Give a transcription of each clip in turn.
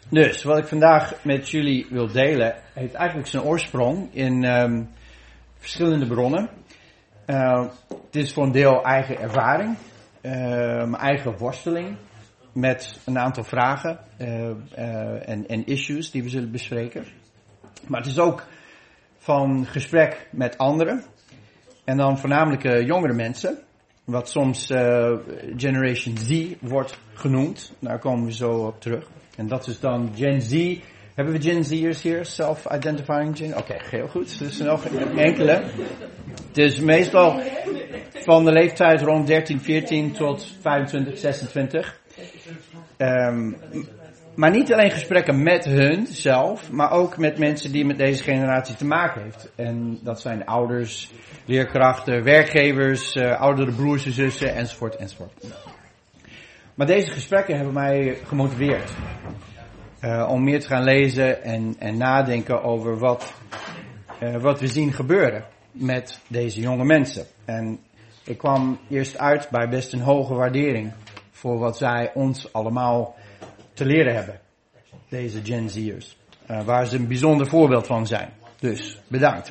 Dus wat ik vandaag met jullie wil delen, heeft eigenlijk zijn oorsprong in verschillende bronnen. Het is voor een deel eigen ervaring, mijn eigen worsteling met een aantal vragen en issues die we zullen bespreken. Maar het is ook van gesprek met anderen en dan voornamelijk jongere mensen, wat soms Generation Z wordt genoemd. Daar komen we zo op terug. En dat is dan Gen Z. Hebben we Gen Z'ers hier? Self-identifying Gen? Oké, heel goed. Dus nog enkele. Dus meestal van de leeftijd rond 13, 14 tot 25, 26. Maar niet alleen gesprekken met hun zelf, maar ook met mensen die met deze generatie te maken heeft. En dat zijn ouders, leerkrachten, werkgevers, oudere broers en zussen, enzovoort, enzovoort. Maar deze gesprekken hebben mij gemotiveerd om meer te gaan lezen en nadenken over wat we zien gebeuren met deze jonge mensen. En ik kwam eerst uit bij best een hoge waardering voor wat zij ons allemaal te leren hebben. Deze Gen Z'ers. Waar ze een bijzonder voorbeeld van zijn. Dus bedankt.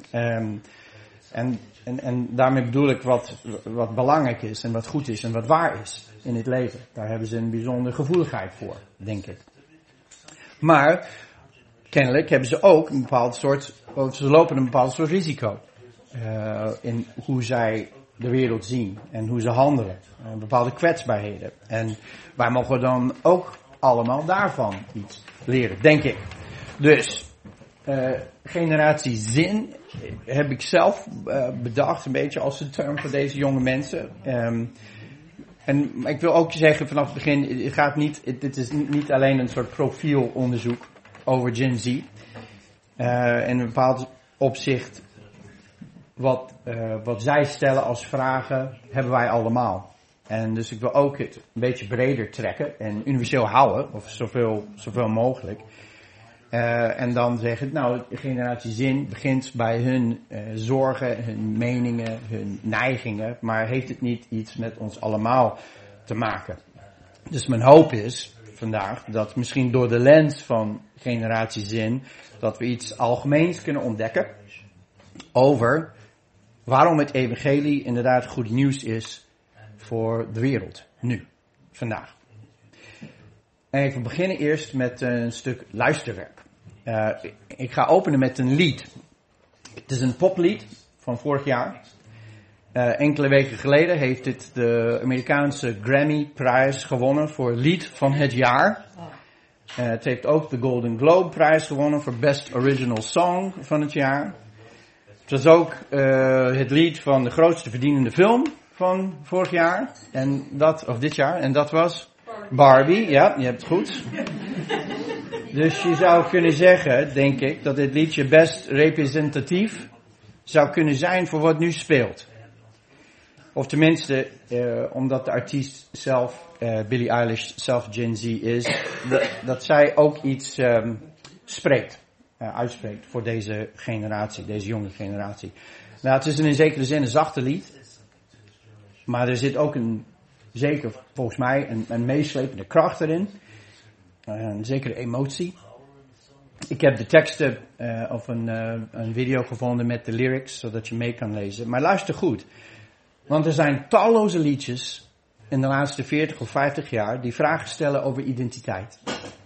En daarmee bedoel ik wat belangrijk is en wat goed is en wat waar is in het leven. Daar hebben ze een bijzondere gevoeligheid voor, denk ik. Maar kennelijk hebben ze ook een bepaald soort, ze lopen een bepaald soort risico. In hoe zij de wereld zien en hoe ze handelen. Bepaalde kwetsbaarheden. En wij mogen dan ook allemaal daarvan iets leren, denk ik. Dus, generatie zin heb ik zelf bedacht, een beetje als een term voor deze jonge mensen. En ik wil ook zeggen vanaf het begin, dit is niet alleen een soort profielonderzoek over Gen Z. In een bepaald opzicht, wat zij stellen als vragen, hebben wij allemaal. En dus ik wil ook het een beetje breder trekken en universeel houden, of zoveel mogelijk. En dan zeggen, de generatie zin begint bij hun zorgen, hun meningen, hun neigingen, maar heeft het niet iets met ons allemaal te maken. Dus mijn hoop is vandaag dat misschien door de lens van generatie zin, dat we iets algemeens kunnen ontdekken over waarom het evangelie inderdaad goed nieuws is voor de wereld, nu, vandaag. En ik wil beginnen eerst met een stuk luisterwerk. Ik ga openen met een lied. Het is een poplied van vorig jaar. Enkele weken geleden heeft dit de Amerikaanse Grammy-prijs gewonnen voor lied van het jaar. Het heeft ook de Golden Globe-prijs gewonnen voor Best Original Song van het jaar. Het was ook het lied van de grootste verdienende film van vorig jaar. Dit jaar. En dat was Barbie. Ja, je hebt het goed. Dus je zou kunnen zeggen, denk ik, dat dit liedje best representatief zou kunnen zijn voor wat nu speelt. Of tenminste, omdat de artiest zelf, Billie Eilish, zelf Gen Z is, dat zij ook iets uitspreekt voor deze generatie, deze jonge generatie. Nou, het is in zekere zin een zachte lied. Maar er zit ook zeker volgens mij een meeslepende kracht erin. Een zekere emotie. Ik heb de teksten of een video gevonden met de lyrics, zodat je mee kan lezen. Maar luister goed. Want er zijn talloze liedjes in de laatste 40 of 50 jaar die vragen stellen over identiteit.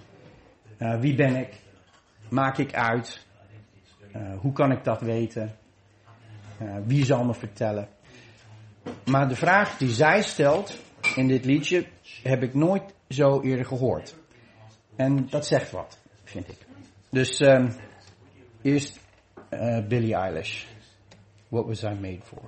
Wie ben ik? Maak ik uit? Hoe kan ik dat weten? Wie zal me vertellen? Maar de vraag die zij stelt in dit liedje heb ik nooit zo eerder gehoord. En dat zegt wat, vind ik. Dus eerst Billie Eilish. What was I made for?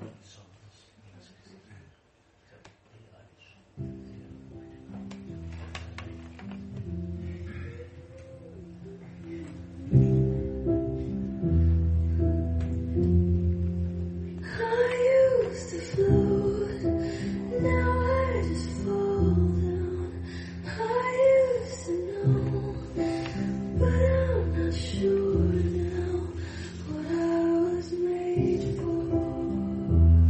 Sure now what I was made for.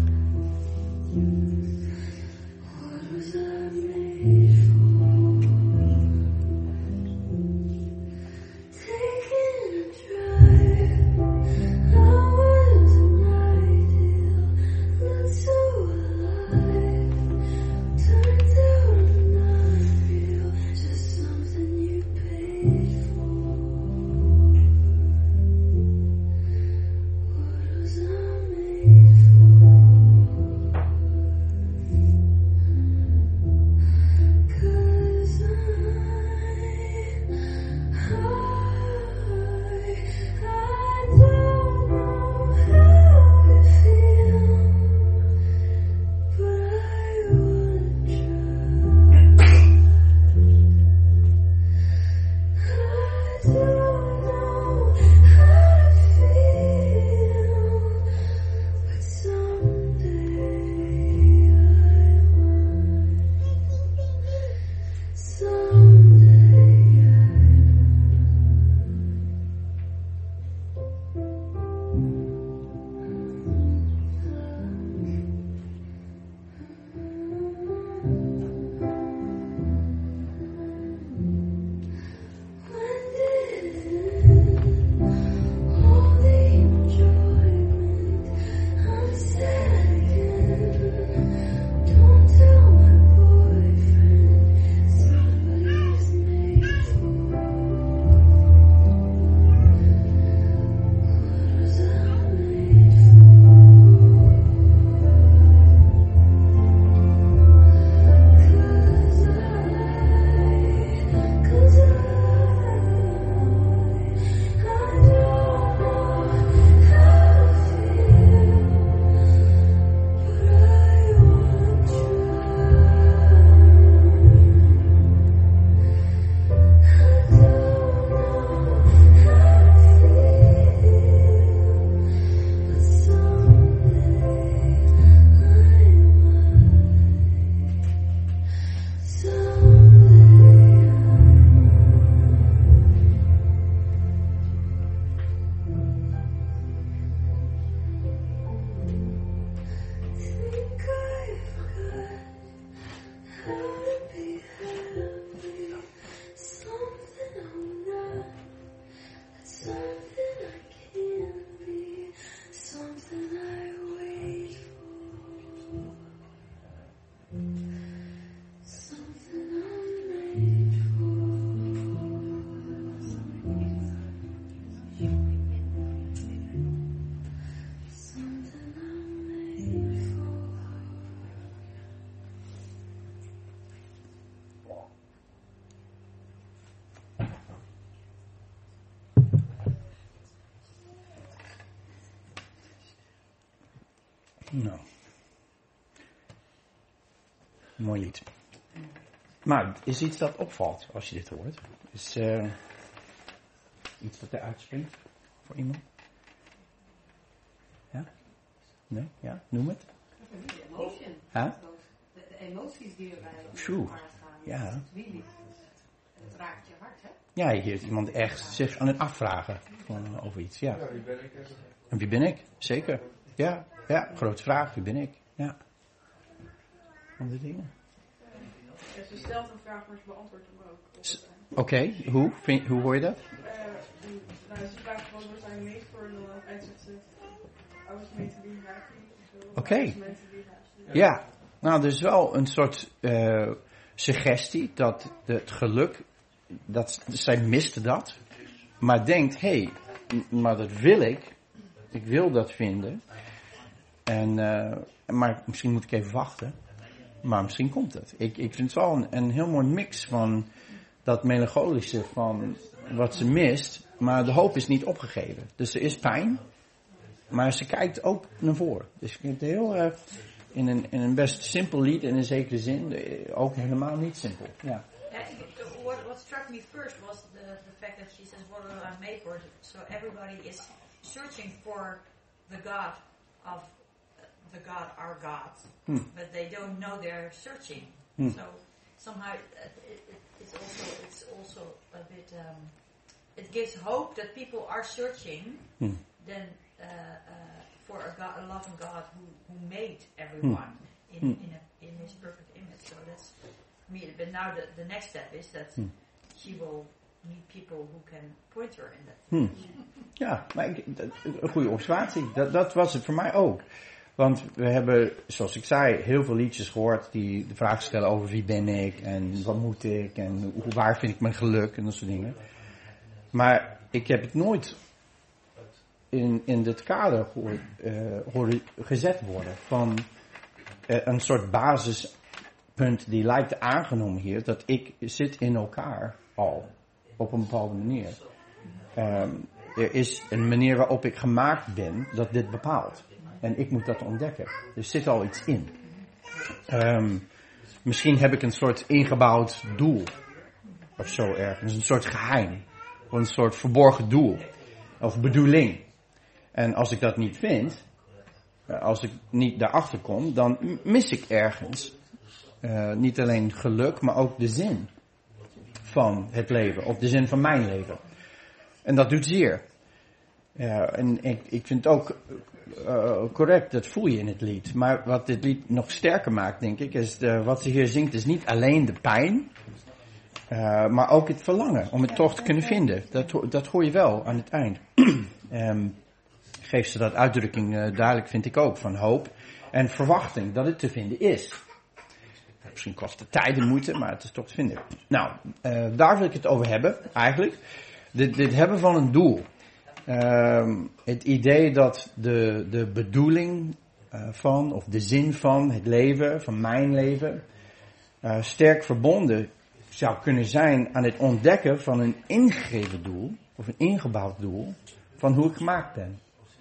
Nou. Mooi lied. Maar is iets dat opvalt als je dit hoort? Is iets dat eruit springt voor iemand? Ja? Nee? Ja? Noem het. De emotion. Huh? De emoties die erbij Phew. gaan. Ja. Het raakt je hart, hè? Ja, je heert iemand echt zich aan het afvragen van, over iets. Ja. Ja, wie ben ik? En wie ben ik? Zeker. Ja, ja, grote vraag. Wie ben ik? Ja. Andere dingen. Ja, ze stelt een vraag, maar ze beantwoordt hem ook. Oké, hoe hoor je dat? Ze vraagt gewoon, wat zijn de meest voor? En dan aan het eind zegt ze, I was made to be happy. Oké. I was meant to be happy. Ja, nou, er is wel een soort suggestie dat het geluk, dat zij miste dat, maar denkt, hé, maar dat wil ik wil dat vinden, maar misschien moet ik even wachten, maar misschien komt het. Ik vind het wel een heel mooi mix van dat melancholische van wat ze mist, maar de hoop is niet opgegeven. Dus er is pijn, maar ze kijkt ook naar voren. Dus ik vind het heel in een best simpel lied in een zekere zin, ook helemaal niet simpel. Ja. What struck me first was the fact that she says, what are I made for? So everybody is searching for the God of our God, but they don't know they're searching. So somehow it's also a bit. It gives hope that people are searching. Then. For a loving God who made everyone in His perfect image. So that's me. But now the next step is that she will meet people who can point her in that. Ja, maar een goede observatie. Dat was het voor mij ook. Want we hebben, zoals ik zei, heel veel liedjes gehoord die de vraag stellen over wie ben ik en wat moet ik en waar vind ik mijn geluk en dat soort dingen. Maar ik heb het nooit in dit kader horen gezet worden van een soort basispunt die lijkt aangenomen hier, dat ik zit in elkaar al op een bepaalde manier. Er is een manier waarop ik gemaakt ben dat dit bepaalt. En ik moet dat ontdekken. Er zit al iets in. Misschien heb ik een soort ingebouwd doel. Of zo ergens. Een soort geheim. Of een soort verborgen doel. Of bedoeling. En als ik dat niet vind, als ik niet daarachter kom, dan mis ik ergens niet alleen geluk, maar ook de zin van het leven, of de zin van mijn leven. En dat doet zeer. En ik vind het ook correct, dat voel je in het lied. Maar wat dit lied nog sterker maakt, denk ik, is wat ze hier zingt, is niet alleen de pijn, maar ook het verlangen om het toch te kunnen vinden. Dat hoor je wel aan het eind. Geeft ze dat uitdrukking duidelijk, vind ik ook, van hoop en verwachting dat het te vinden is. Misschien kost het tijd en moeite, maar het is toch te vinden. Nou, daar wil ik het over hebben, eigenlijk. Dit hebben van een doel. Het idee dat de bedoeling van, of de zin van het leven, van mijn leven, sterk verbonden zou kunnen zijn aan het ontdekken van een ingegeven doel, of een ingebouwd doel, van hoe ik gemaakt ben.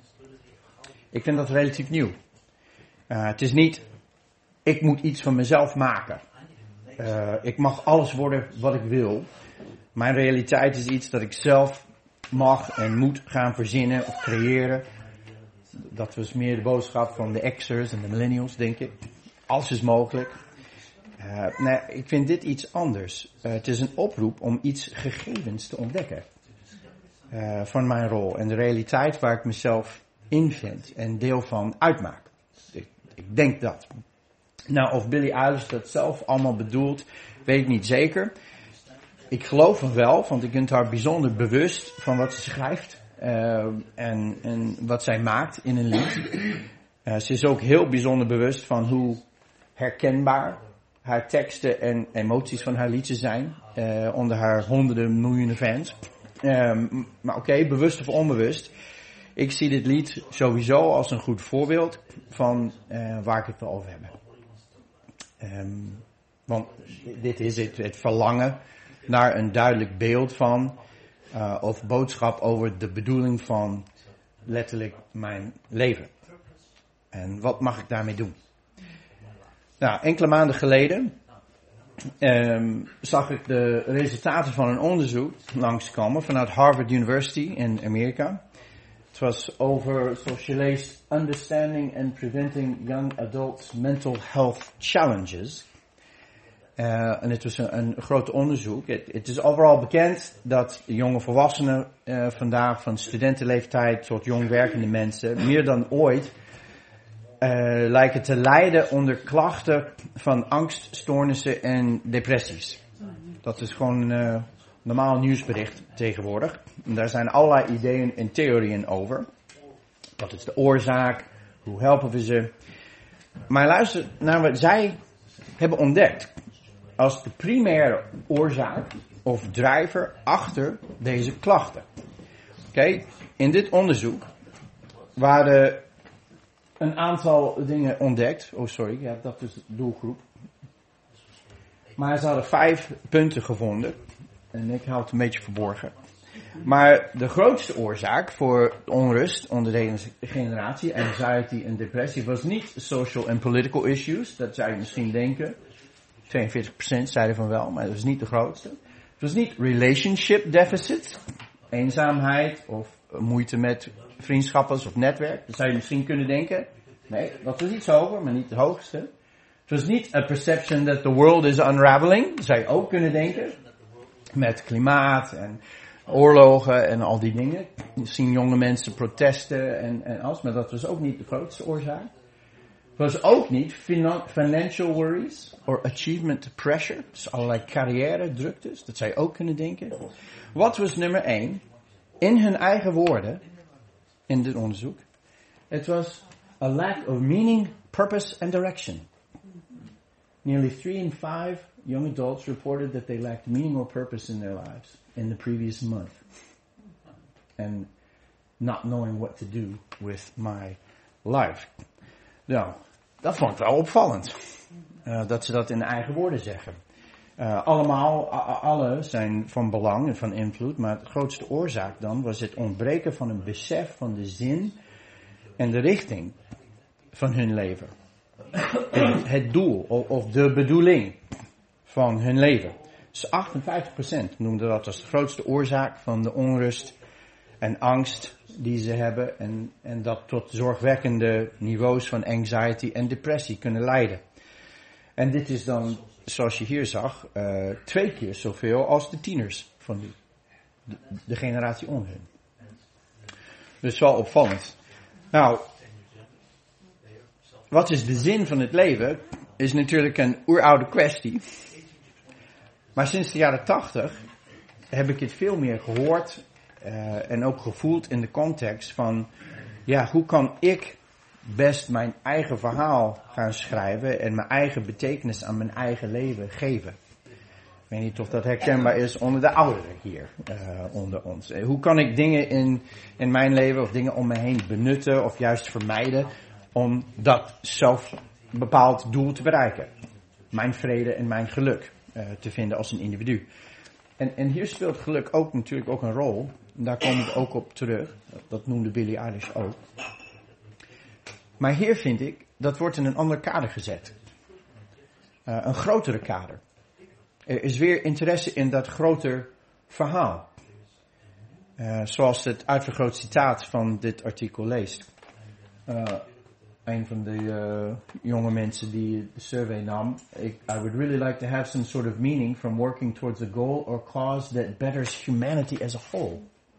Ik vind dat relatief nieuw. Het is niet, ik moet iets van mezelf maken. Ik mag alles worden wat ik wil. Mijn realiteit is iets dat ik zelf mag en moet gaan verzinnen of creëren. Dat was meer de boodschap van de X'ers en de millennials, denk ik. Alles is mogelijk. Nee, ik vind dit iets anders. Het is een oproep om iets gegevens te ontdekken. Van mijn rol en de realiteit waar ik mezelf in vind en deel van uitmaak. Ik denk dat. Nou, of Billie Eilish dat zelf allemaal bedoelt, weet ik niet zeker. Ik geloof het wel, want ik vind haar bijzonder bewust van wat ze schrijft en wat zij maakt in een lied. Ze is ook heel bijzonder bewust van hoe herkenbaar haar teksten en emoties van haar liedjes zijn onder haar honderden miljoenen fans. Maar oké, bewust of onbewust. Ik zie dit lied sowieso als een goed voorbeeld van waar ik het wel over heb. Want dit is het verlangen naar een duidelijk beeld van of boodschap over de bedoeling van letterlijk mijn leven. En wat mag ik daarmee doen? Nou, enkele maanden geleden zag ik de resultaten van een onderzoek langskomen vanuit Harvard University in Amerika. Het was over, zoals je leest, Understanding and Preventing Young Adults Mental Health Challenges. En het was een groot onderzoek. Het is overal bekend dat jonge volwassenen vandaag, van studentenleeftijd tot jong werkende mensen, meer dan ooit lijken te lijden onder klachten van angststoornissen en depressies. Dat is gewoon normaal nieuwsbericht tegenwoordig. En daar zijn allerlei ideeën en theorieën over. Wat is de oorzaak? Hoe helpen we ze? Maar luister naar wat zij hebben ontdekt als de primaire oorzaak of drijver achter deze klachten. Oké, in dit onderzoek waren een aantal dingen ontdekt. Oh, sorry, ja, dat is de doelgroep. Maar ze hadden 5 punten gevonden. En ik hou het een beetje verborgen. Maar de grootste oorzaak voor onrust onder deze generatie, anxiety en depressie, was niet social and political issues. Dat zou je misschien denken. 42% zeiden van wel, maar dat is niet de grootste. Het was niet relationship deficit, eenzaamheid of moeite met vriendschappen of netwerk. Dat zou je misschien kunnen denken. Nee, dat was iets hoger, maar niet de hoogste. Het was niet a perception that the world is unraveling. Dat zou je ook kunnen denken. Met klimaat en oorlogen en al die dingen. Je zien jonge mensen protesten en alles, maar dat was ook niet de grootste oorzaak. Het was ook niet financial worries or achievement pressure. Dus allerlei carrière druktes. Dat zou je ook kunnen denken. Wat was nummer 1? In hun eigen woorden, in dit onderzoek. Het was a lack of meaning, purpose and direction. Nearly 3 in 5 young adults reported that they lacked meaning or purpose in their lives in the previous month. And not knowing what to do with my life. Nou, dat vond ik wel opvallend. Dat ze dat in eigen woorden zeggen. Alle zijn van belang en van invloed, maar de grootste oorzaak dan was het ontbreken van een besef van de zin en de richting van hun leven. Het doel of de bedoeling van hun leven. Dus 58% noemde dat als de grootste oorzaak van de onrust en angst die ze hebben en dat tot zorgwekkende niveaus van anxiety en depressie kunnen leiden. En dit is dan, zoals je hier zag, 2 keer zoveel als de tieners van de generatie om hen. Dus wel opvallend. Nou, wat is de zin van het leven? Is natuurlijk een oeroude kwestie. Maar sinds de jaren 80 heb ik het veel meer gehoord en ook gevoeld in de context van, ja, hoe kan ik best mijn eigen verhaal gaan schrijven en mijn eigen betekenis aan mijn eigen leven geven. Ik weet niet of dat herkenbaar is onder de ouderen hier, onder ons. Hoe kan ik dingen in mijn leven of dingen om me heen benutten of juist vermijden om dat zelf bepaald doel te bereiken. Mijn vrede en mijn geluk te vinden als een individu. En hier speelt geluk ook natuurlijk ook een rol. En daar komen we ook op terug. Dat noemde Billie Eilish ook. Maar hier vind ik, dat wordt in een ander kader gezet. Een grotere kader. Er is weer interesse in dat groter verhaal. Zoals het uitvergroot citaat van dit artikel leest. Een van de jonge mensen die de survey nam. I would really like to have some sort of meaning from working towards a goal or cause that betters humanity as a whole.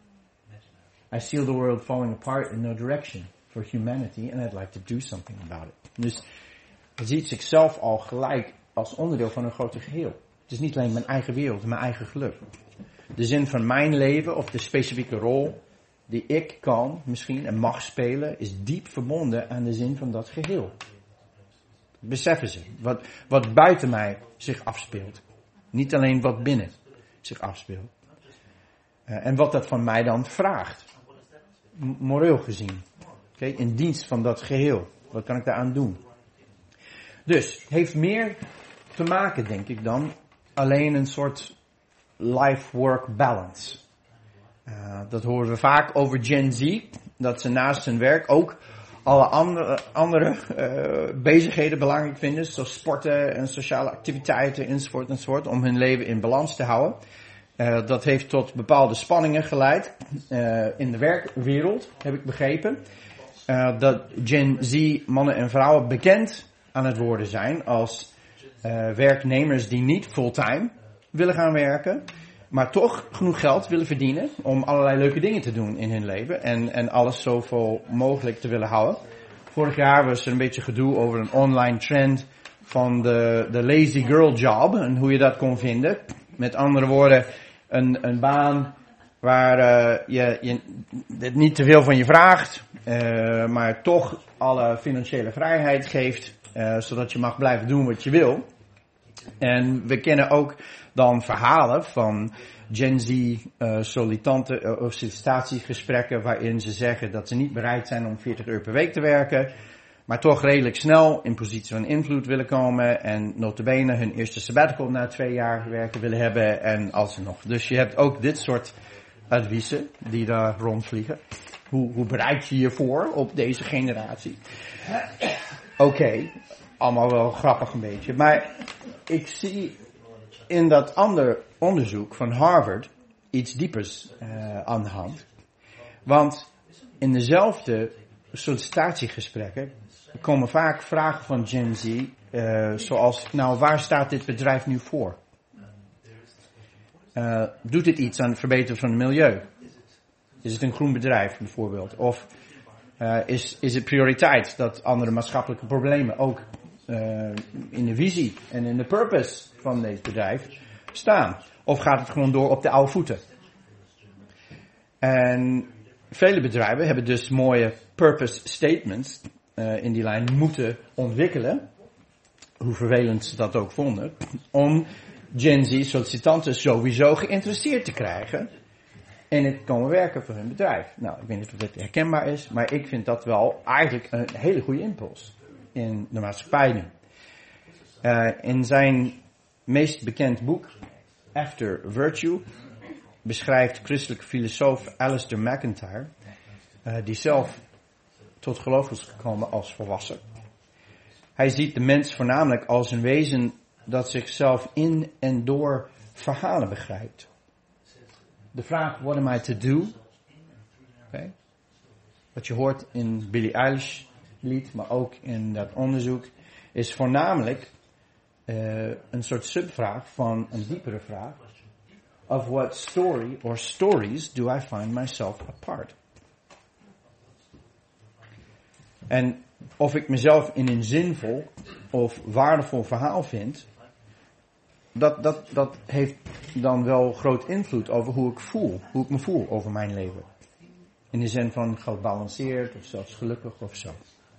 I see the world falling apart in no direction for humanity and I'd like to do something about it. Dus hij ziet zichzelf al gelijk als onderdeel van een groter geheel. Het is niet alleen mijn eigen wereld, mijn eigen geluk. De zin van mijn leven of de specifieke rol die ik kan misschien en mag spelen is diep verbonden aan de zin van dat geheel. Beseffen ze, wat buiten mij zich afspeelt. Niet alleen wat binnen zich afspeelt. En wat dat van mij dan vraagt. Moreel gezien. Okay? In dienst van dat geheel. Wat kan ik daaraan doen? Dus, heeft meer te maken, denk ik dan, alleen een soort life-work balance. Dat horen we vaak over Gen Z, dat ze naast hun werk ook alle andere bezigheden belangrijk vinden, zoals sporten en sociale activiteiten enzovoort, om hun leven in balans te houden. Dat heeft tot bepaalde spanningen geleid in de werkwereld, heb ik begrepen. Dat Gen Z mannen en vrouwen bekend aan het worden zijn als werknemers die niet fulltime willen gaan werken, maar toch genoeg geld willen verdienen om allerlei leuke dingen te doen in hun leven en alles zoveel mogelijk te willen houden. Vorig jaar was er een beetje gedoe over een online trend van de lazy girl job en hoe je dat kon vinden. Met andere woorden, een baan waar je het niet te veel van je vraagt, maar toch alle financiële vrijheid geeft, zodat je mag blijven doen wat je wil. En we kennen ook dan verhalen van Gen Z sollicitatiegesprekken waarin ze zeggen dat ze niet bereid zijn om 40 uur per week te werken, maar toch redelijk snel in positie van invloed willen komen en nota bene hun eerste sabbatical na 2 jaar werken willen hebben en alsnog. Dus je hebt ook dit soort adviezen die daar rondvliegen. Hoe bereid je je voor op deze generatie? Oké, allemaal wel grappig een beetje. Maar ik zie in dat ander onderzoek van Harvard iets diepers aan de hand. Want in dezelfde sollicitatiegesprekken komen vaak vragen van Gen Z, zoals, nou, waar staat dit bedrijf nu voor? Doet dit iets aan het verbeteren van het milieu? Is het een groen bedrijf bijvoorbeeld? Of is het prioriteit dat andere maatschappelijke problemen ook in de visie en in de purpose van deze bedrijf staan? Of gaat het gewoon door op de oude voeten? En vele bedrijven hebben dus mooie purpose statements in die lijn moeten ontwikkelen, hoe vervelend ze dat ook vonden, om Gen Z sollicitanten sowieso geïnteresseerd te krijgen in het komen werken voor hun bedrijf. Nou, ik weet niet of dit herkenbaar is, maar ik vind dat wel eigenlijk een hele goede impuls in de maatschappij nu. In zijn meest bekend boek, After Virtue, beschrijft christelijke filosoof Alistair McIntyre, die zelf tot geloof is gekomen als volwassen. Hij ziet de mens voornamelijk als een wezen dat zichzelf in en door verhalen begrijpt. De vraag, what am I to do? Okay. Wat je hoort in Billie Eilish lied, maar ook in dat onderzoek, is voornamelijk een soort subvraag van een diepere vraag. Of what story or stories do I find myself a part? En of ik mezelf in een zinvol of waardevol verhaal vind, dat heeft dan wel groot invloed over hoe ik me voel over mijn leven. In de zin van gebalanceerd of zelfs gelukkig of zo.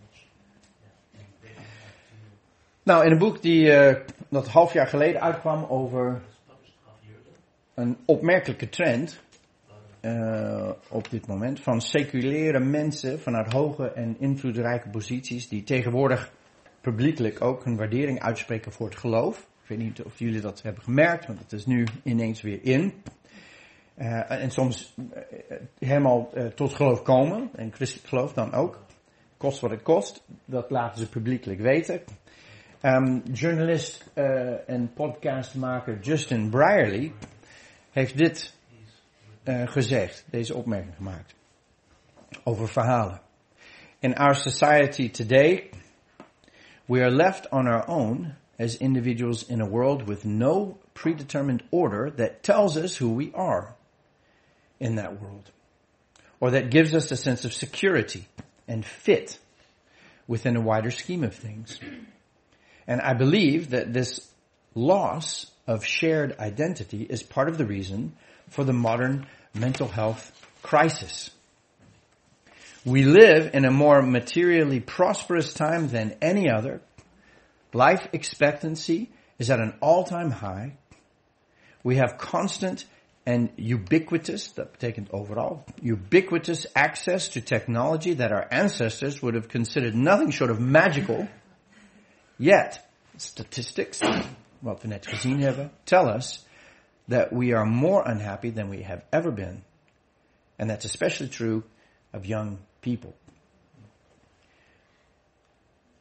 Nou, in een boek dat half jaar geleden uitkwam over een opmerkelijke trend op dit moment van seculiere mensen vanuit hoge en invloedrijke posities die tegenwoordig publiekelijk ook hun waardering uitspreken voor het geloof. Ik weet niet of jullie dat hebben gemerkt, want het is nu ineens weer in. En soms helemaal tot geloof komen, en christelijk geloof dan ook. Kost wat het kost, dat laten ze publiekelijk weten. Journalist en podcastmaker Justin Brierley heeft dit gezegd, deze opmerking gemaakt, over verhalen. In our society today, we are left on our own as individuals in a world with no predetermined order that tells us who we are in that world, or that gives us a sense of security and fit within a wider scheme of things. And I believe that this loss of shared identity is part of the reason for the modern mental health crisis. We live in a more materially prosperous time than any other. Life expectancy is at an all-time high. We have constant and ubiquitous, dat betekent overal, ubiquitous access to technology that our ancestors would have considered nothing short of magical. Yet, statistics, wat we net gezien hebben, tell us that we are more unhappy than we have ever been. And that's especially true of young people.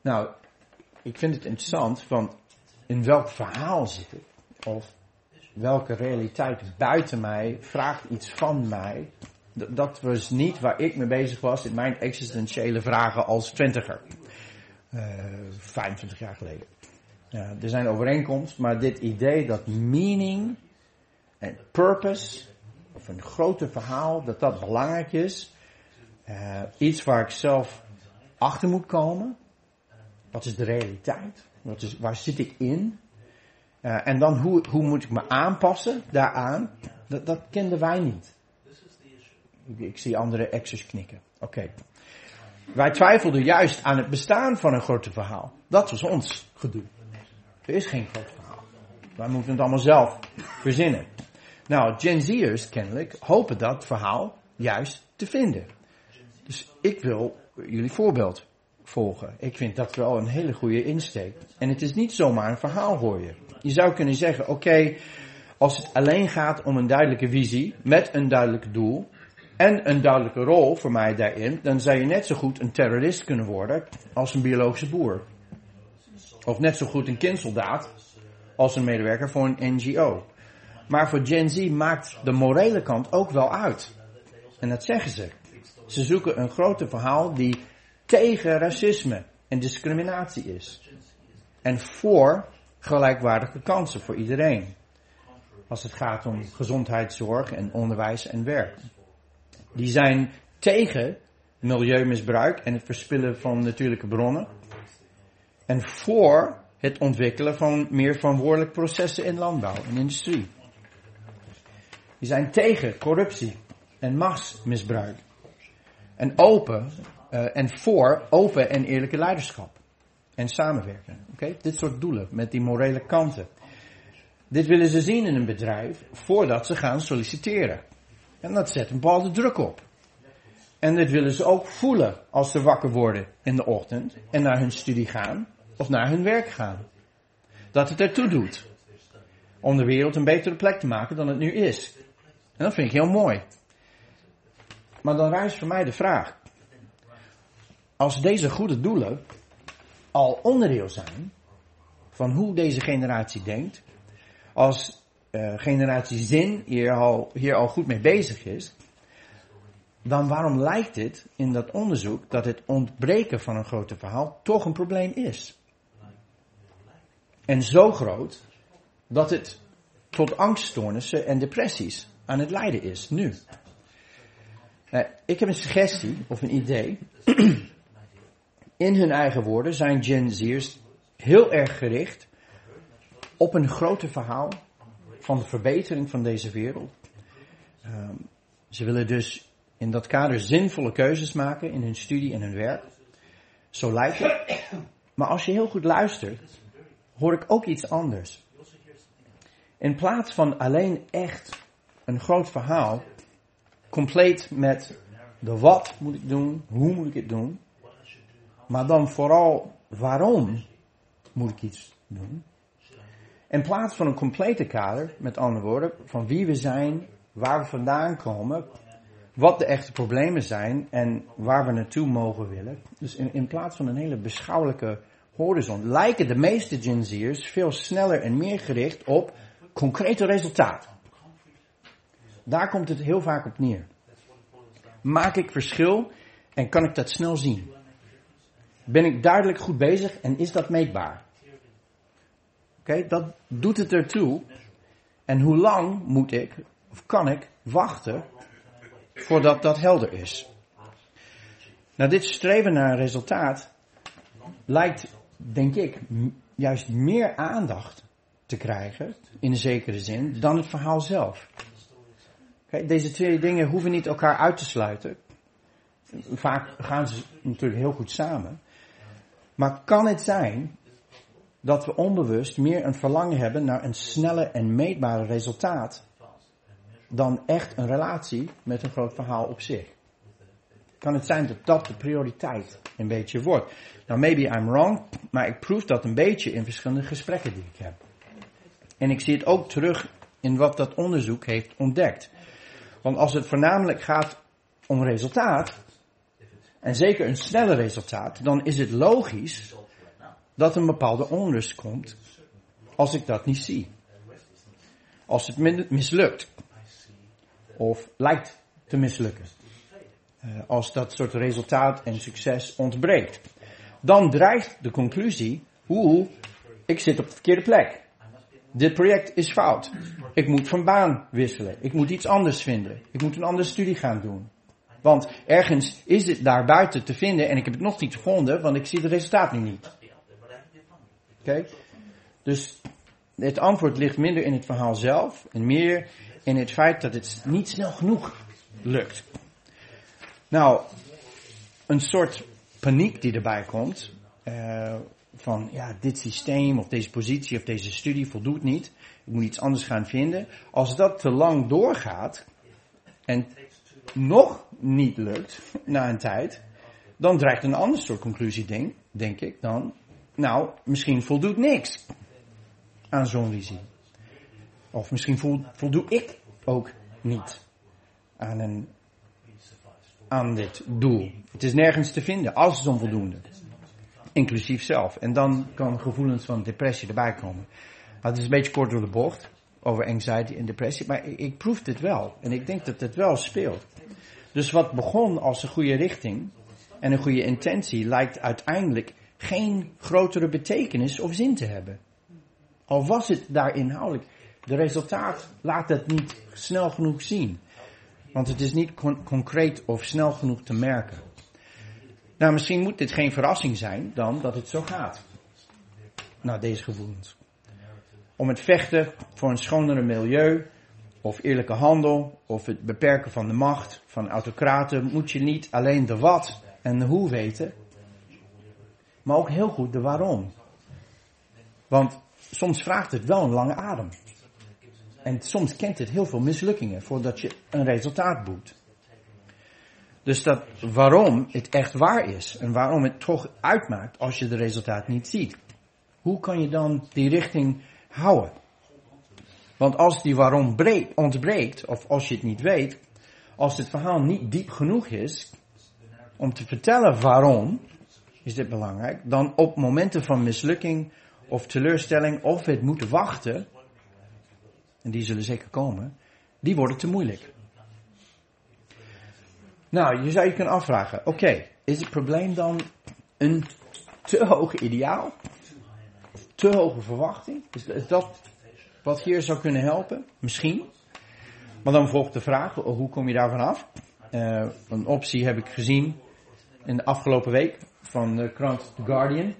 Nou, ik vind het interessant van in welk verhaal zit ik? Of welke realiteit buiten mij vraagt iets van mij? Dat was niet waar ik mee bezig was in mijn existentiële vragen als 20er. 25 jaar geleden. Ja, er zijn overeenkomsten, maar dit idee dat meaning en purpose, of een groter verhaal, dat belangrijk is. Iets waar ik zelf achter moet komen. Wat is de realiteit? Waar zit ik in? En dan hoe moet ik me aanpassen daaraan? Dat kenden wij niet. Ik zie andere exers knikken. Oké. Wij twijfelden juist aan het bestaan van een groter verhaal. Dat was ons gedoe. Er is geen groot verhaal. Wij moeten het allemaal zelf verzinnen. Nou, Gen Z'ers kennelijk hopen dat verhaal juist te vinden. Dus ik wil jullie voorbeeld volgen. Ik vind dat wel een hele goede insteek. En het is niet zomaar een verhaal, hoor je. Je zou kunnen zeggen, oké, als het alleen gaat om een duidelijke visie met een duidelijk doel en een duidelijke rol voor mij daarin, dan zou je net zo goed een terrorist kunnen worden als een biologische boer. Of net zo goed een kindsoldaat als een medewerker voor een NGO. Maar voor Gen Z maakt de morele kant ook wel uit. En dat zeggen ze. Ze zoeken een groter verhaal die tegen racisme en discriminatie is. En voor gelijkwaardige kansen voor iedereen. Als het gaat om gezondheidszorg en onderwijs en werk. Die zijn tegen milieumisbruik en het verspillen van natuurlijke bronnen. En voor het ontwikkelen van meer verantwoordelijk processen in landbouw en industrie. Die zijn tegen corruptie en machtsmisbruik. En voor open en eerlijke leiderschap. En samenwerken. Oké? Dit soort doelen met die morele kanten. Dit willen ze zien in een bedrijf voordat ze gaan solliciteren. En dat zet een bepaalde druk op. En dit willen ze ook voelen als ze wakker worden in de ochtend en naar hun studie gaan of naar hun werk gaan. Dat het ertoe doet. Om de wereld een betere plek te maken dan het nu is. En dat vind ik heel mooi. Maar dan rijst voor mij de vraag. Als deze goede doelen al onderdeel zijn van hoe deze generatie denkt. Als generatie zin hier al goed mee bezig is. Dan waarom lijkt het in dat onderzoek dat het ontbreken van een groter verhaal toch een probleem is? En zo groot dat het tot angststoornissen en depressies aan het leiden is, nu. Ik heb een suggestie of een idee. In hun eigen woorden zijn Gen Z'ers heel erg gericht op een groter verhaal van de verbetering van deze wereld. Ze willen dus in dat kader zinvolle keuzes maken in hun studie en hun werk. Zo lijkt het. Maar als je heel goed luistert, hoor ik ook iets anders. In plaats van alleen echt een groot verhaal, compleet met de wat moet ik doen, hoe moet ik het doen, maar dan vooral waarom moet ik iets doen. In plaats van een complete kader, met andere woorden, van wie we zijn, waar we vandaan komen, wat de echte problemen zijn en waar we naartoe mogen willen. Dus in plaats van een hele beschouwelijke horizon, lijken de meeste Gen Z'ers veel sneller en meer gericht op concrete resultaten. Daar komt het heel vaak op neer. Maak ik verschil en kan ik dat snel zien? Ben ik duidelijk goed bezig en is dat meetbaar? Oké, dat doet het ertoe. En hoe lang moet ik, of kan ik, wachten voordat dat helder is? Nou, dit streven naar een resultaat lijkt, denk ik, juist meer aandacht te krijgen, in een zekere zin, dan het verhaal zelf. Oké, deze twee dingen hoeven niet elkaar uit te sluiten. Vaak gaan ze natuurlijk heel goed samen. Maar kan het zijn dat we onbewust meer een verlangen hebben naar een snelle en meetbare resultaat dan echt een relatie met een groot verhaal op zich? Kan het zijn dat dat de prioriteit een beetje wordt? Nou, maybe I'm wrong, maar ik proef dat een beetje in verschillende gesprekken die ik heb. En ik zie het ook terug in wat dat onderzoek heeft ontdekt. Want als het voornamelijk gaat om resultaat, en zeker een snelle resultaat, dan is het logisch dat een bepaalde onrust komt als ik dat niet zie. Als het mislukt. Of lijkt te mislukken. Als dat soort resultaat en succes ontbreekt. Dan dreigt de conclusie, ik zit op de verkeerde plek. Dit project is fout. Ik moet van baan wisselen. Ik moet iets anders vinden. Ik moet een andere studie gaan doen. Want ergens is het daar buiten te vinden en ik heb het nog niet gevonden, want ik zie het resultaat nu niet. Oké? Dus het antwoord ligt minder in het verhaal zelf en meer in het feit dat het niet snel genoeg lukt. Nou, een soort paniek die erbij komt, van ja, dit systeem of deze positie of deze studie voldoet niet, ik moet iets anders gaan vinden. Als dat te lang doorgaat en nog niet lukt na een tijd, dan dreigt een ander soort conclusie, denk ik, dan, nou, misschien voldoet niks aan zo'n visie. Of misschien voldoe ik ook niet aan dit doel. Het is nergens te vinden als het onvoldoende. Inclusief zelf. En dan kan gevoelens van depressie erbij komen. Maar het is een beetje kort door de bocht over anxiety en depressie. Maar ik proef dit wel. En ik denk dat het wel speelt. Dus wat begon als een goede richting en een goede intentie lijkt uiteindelijk geen grotere betekenis of zin te hebben. Al was het daar inhoudelijk. De resultaat laat het niet snel genoeg zien. Want het is niet concreet of snel genoeg te merken. Nou, misschien moet dit geen verrassing zijn dan dat het zo gaat. Nou, deze gevoelens. Om het vechten voor een schonere milieu, of eerlijke handel, of het beperken van de macht van autocraten, moet je niet alleen de wat en de hoe weten, maar ook heel goed de waarom. Want soms vraagt het wel een lange adem. En soms kent het heel veel mislukkingen voordat je een resultaat boekt. Dus dat waarom het echt waar is en waarom het toch uitmaakt als je de resultaat niet ziet. Hoe kan je dan die richting houden? Want als die waarom ontbreekt, of als je het niet weet, als het verhaal niet diep genoeg is om te vertellen waarom, is dit belangrijk, dan op momenten van mislukking of teleurstelling of het moeten wachten, en die zullen zeker komen, die worden te moeilijk. Nou, je zou je kunnen afvragen, oké, is het probleem dan een te hoog ideaal? Of te hoge verwachting? Is dat wat hier zou kunnen helpen? Misschien. Maar dan volgt de vraag, hoe kom je daarvan af? Een optie heb ik gezien in de afgelopen week van de krant The Guardian.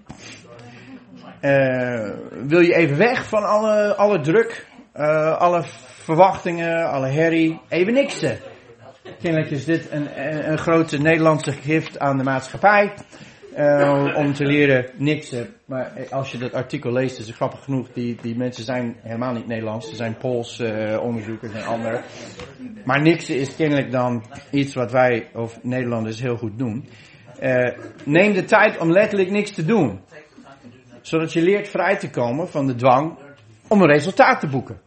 Wil je even weg van alle druk, alle verwachtingen, alle herrie, even niksen. Kennelijk is dit een grote Nederlandse gift aan de maatschappij. Om te leren niksen. Maar als je dat artikel leest, is het grappig genoeg. Die mensen zijn helemaal niet Nederlands. Ze zijn Pools onderzoekers en anderen. Maar niksen is kennelijk dan iets wat wij, of Nederlanders, heel goed doen. Neem de tijd om letterlijk niks te doen. Zodat je leert vrij te komen van de dwang om een resultaat te boeken.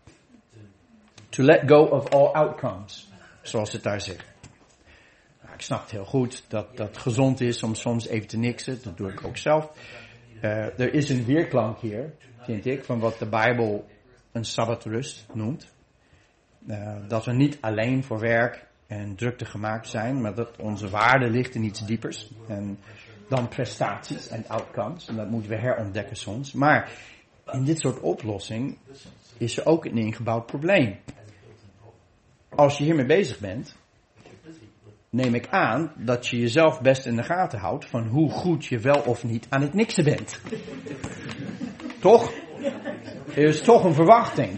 To let go of all outcomes. Zoals het daar zegt. Nou, ik snap het heel goed dat dat gezond is om soms even te niksen. Dat doe ik ook zelf. Er is een weerklank hier, vind ik, van wat de Bijbel een sabbatrust noemt. Dat we niet alleen voor werk en drukte gemaakt zijn, maar dat onze waarde ligt in iets diepers. En dan prestaties en outcomes. En dat moeten we herontdekken soms. Maar in dit soort oplossing is er ook een ingebouwd probleem. Als je hiermee bezig bent, neem ik aan dat je jezelf best in de gaten houdt van hoe goed je wel of niet aan het niksen bent. Toch? Er is toch een verwachting.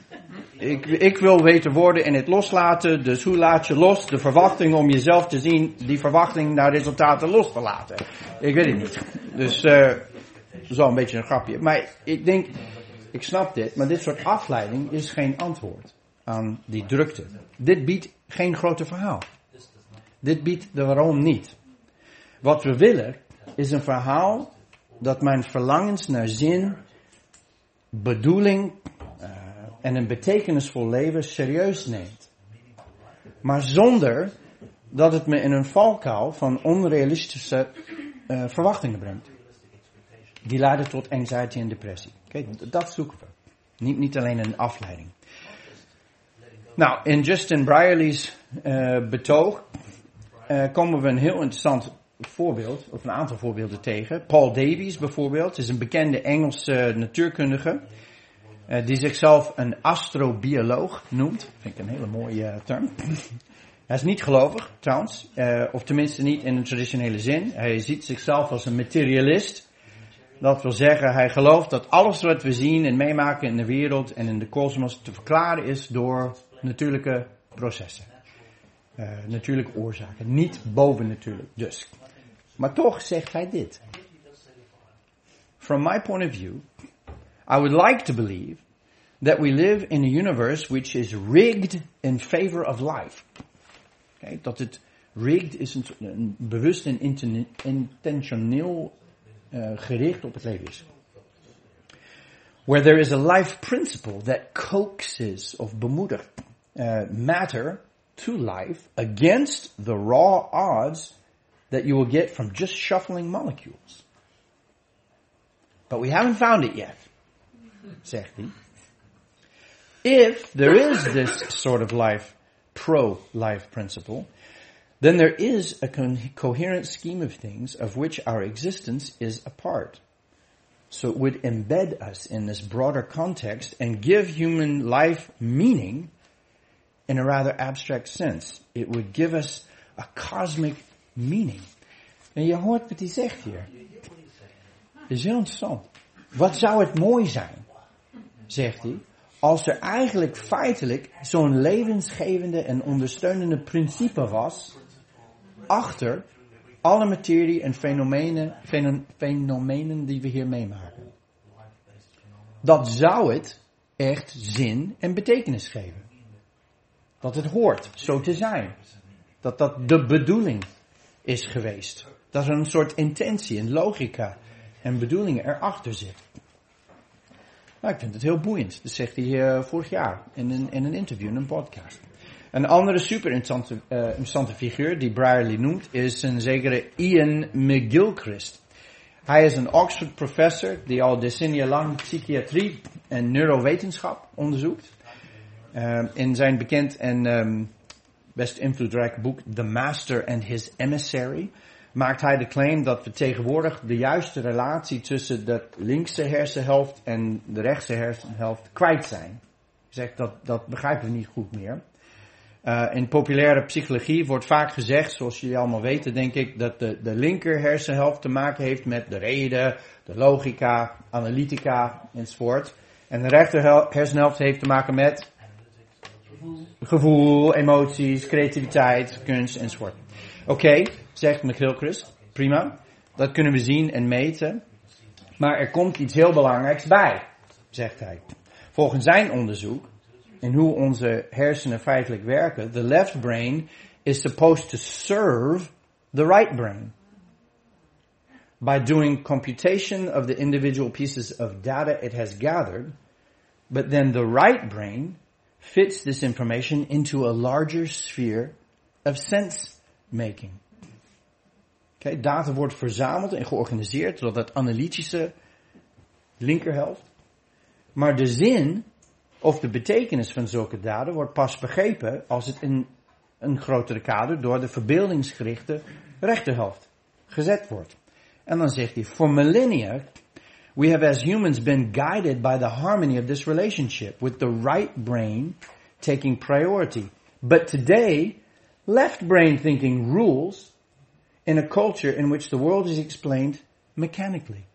Ik wil weten worden en het loslaten, dus hoe laat je los? De verwachting om jezelf te zien, die verwachting naar resultaten los te laten. Ik weet het niet. Dus, dat is wel een beetje een grapje. Maar ik denk, ik snap dit, maar dit soort afleiding is geen antwoord aan die drukte. Dit biedt geen grote verhaal. Dit biedt de waarom niet. Wat we willen is een verhaal dat mijn verlangens naar zin, bedoeling en een betekenisvol leven serieus neemt. Maar zonder dat het me in een valkuil van onrealistische verwachtingen brengt. die leiden tot anxiety en depressie. Oké, dat zoeken we. Niet alleen een afleiding. Nou, in Justin Brierley's betoog komen we een heel interessant voorbeeld, of een aantal voorbeelden tegen. Paul Davies bijvoorbeeld, is een bekende Engelse natuurkundige, die zichzelf een astrobioloog noemt. Vind ik een hele mooie term. Hij is niet gelovig, trouwens, of tenminste niet in een traditionele zin. Hij ziet zichzelf als een materialist. Dat wil zeggen, hij gelooft dat alles wat we zien en meemaken in de wereld en in de kosmos te verklaren is door natuurlijke processen. Natuurlijke oorzaken, niet bovennatuurlijk dus. Maar toch zegt hij dit. From my point of view, I would like to believe that we live in a universe which is rigged in favor of life. Okay, dat het rigged is een bewust en intentioneel gericht op het leven is. Where there is a life principle that coaxes of bemoedigt matter to life against the raw odds that you will get from just shuffling molecules. But we haven't found it yet, zegt hij. If there is this sort of pro-life principle, then there is a coherent scheme of things of which our existence is a part. So it would embed us in this broader context and give human life meaning in a rather abstract sense. It would give us a cosmic meaning. En je hoort wat hij zegt hier. Dat is heel interessant. Wat zou het mooi zijn, zegt hij, als er eigenlijk feitelijk zo'n levensgevende en ondersteunende principe was achter alle materie en fenomenen die we hier meemaken. Dat zou het echt zin en betekenis geven. Dat het hoort zo te zijn. Dat dat de bedoeling is geweest. Dat er een soort intentie en logica en bedoelingen erachter zit. Nou, ik vind het heel boeiend. Dat zegt hij vorig jaar in een interview, in een podcast. Een andere super interessante figuur die Brierley noemt is een zekere Ian McGilchrist. Hij is een Oxford professor die al decennia lang psychiatrie en neurowetenschap onderzoekt. In zijn bekend en best invloedrijk boek The Master and His Emissary maakt hij de claim dat we tegenwoordig de juiste relatie tussen de linkse hersenhelft en de rechtse hersenhelft kwijt zijn. Hij zegt dat begrijpen we niet goed meer. In populaire psychologie wordt vaak gezegd, zoals jullie allemaal weten denk ik, dat de linker hersenhelft te maken heeft met de reden, de logica, analytica enzovoort. En de rechter hersenhelft heeft te maken met gevoel, emoties, creativiteit, kunst enzovoort. Oké, zegt McGilchrist, prima. Dat kunnen we zien en meten. Maar er komt iets heel belangrijks bij, zegt hij. Volgens zijn onderzoek en hoe onze hersenen feitelijk werken, the left brain is supposed to serve the right brain. By doing computation of the individual pieces of data it has gathered, but then the right brain fits this information into a larger sphere of sense making. Okay, data wordt verzameld en georganiseerd door dat analytische linkerhelft. Maar de zin of de betekenis van zulke data wordt pas begrepen als het in een grotere kader door de verbeeldingsgerichte rechterhelft gezet wordt. En dan zegt hij, for millennia we have as humans been guided by the harmony of this relationship with the right brain taking priority. But today, left brain thinking rules in a culture in which the world is explained mechanically.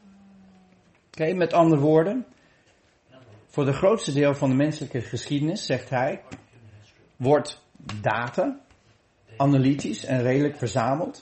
Oké, met andere woorden, voor de grootste deel van de menselijke geschiedenis, zegt hij, wordt data analytisch en redelijk verzameld.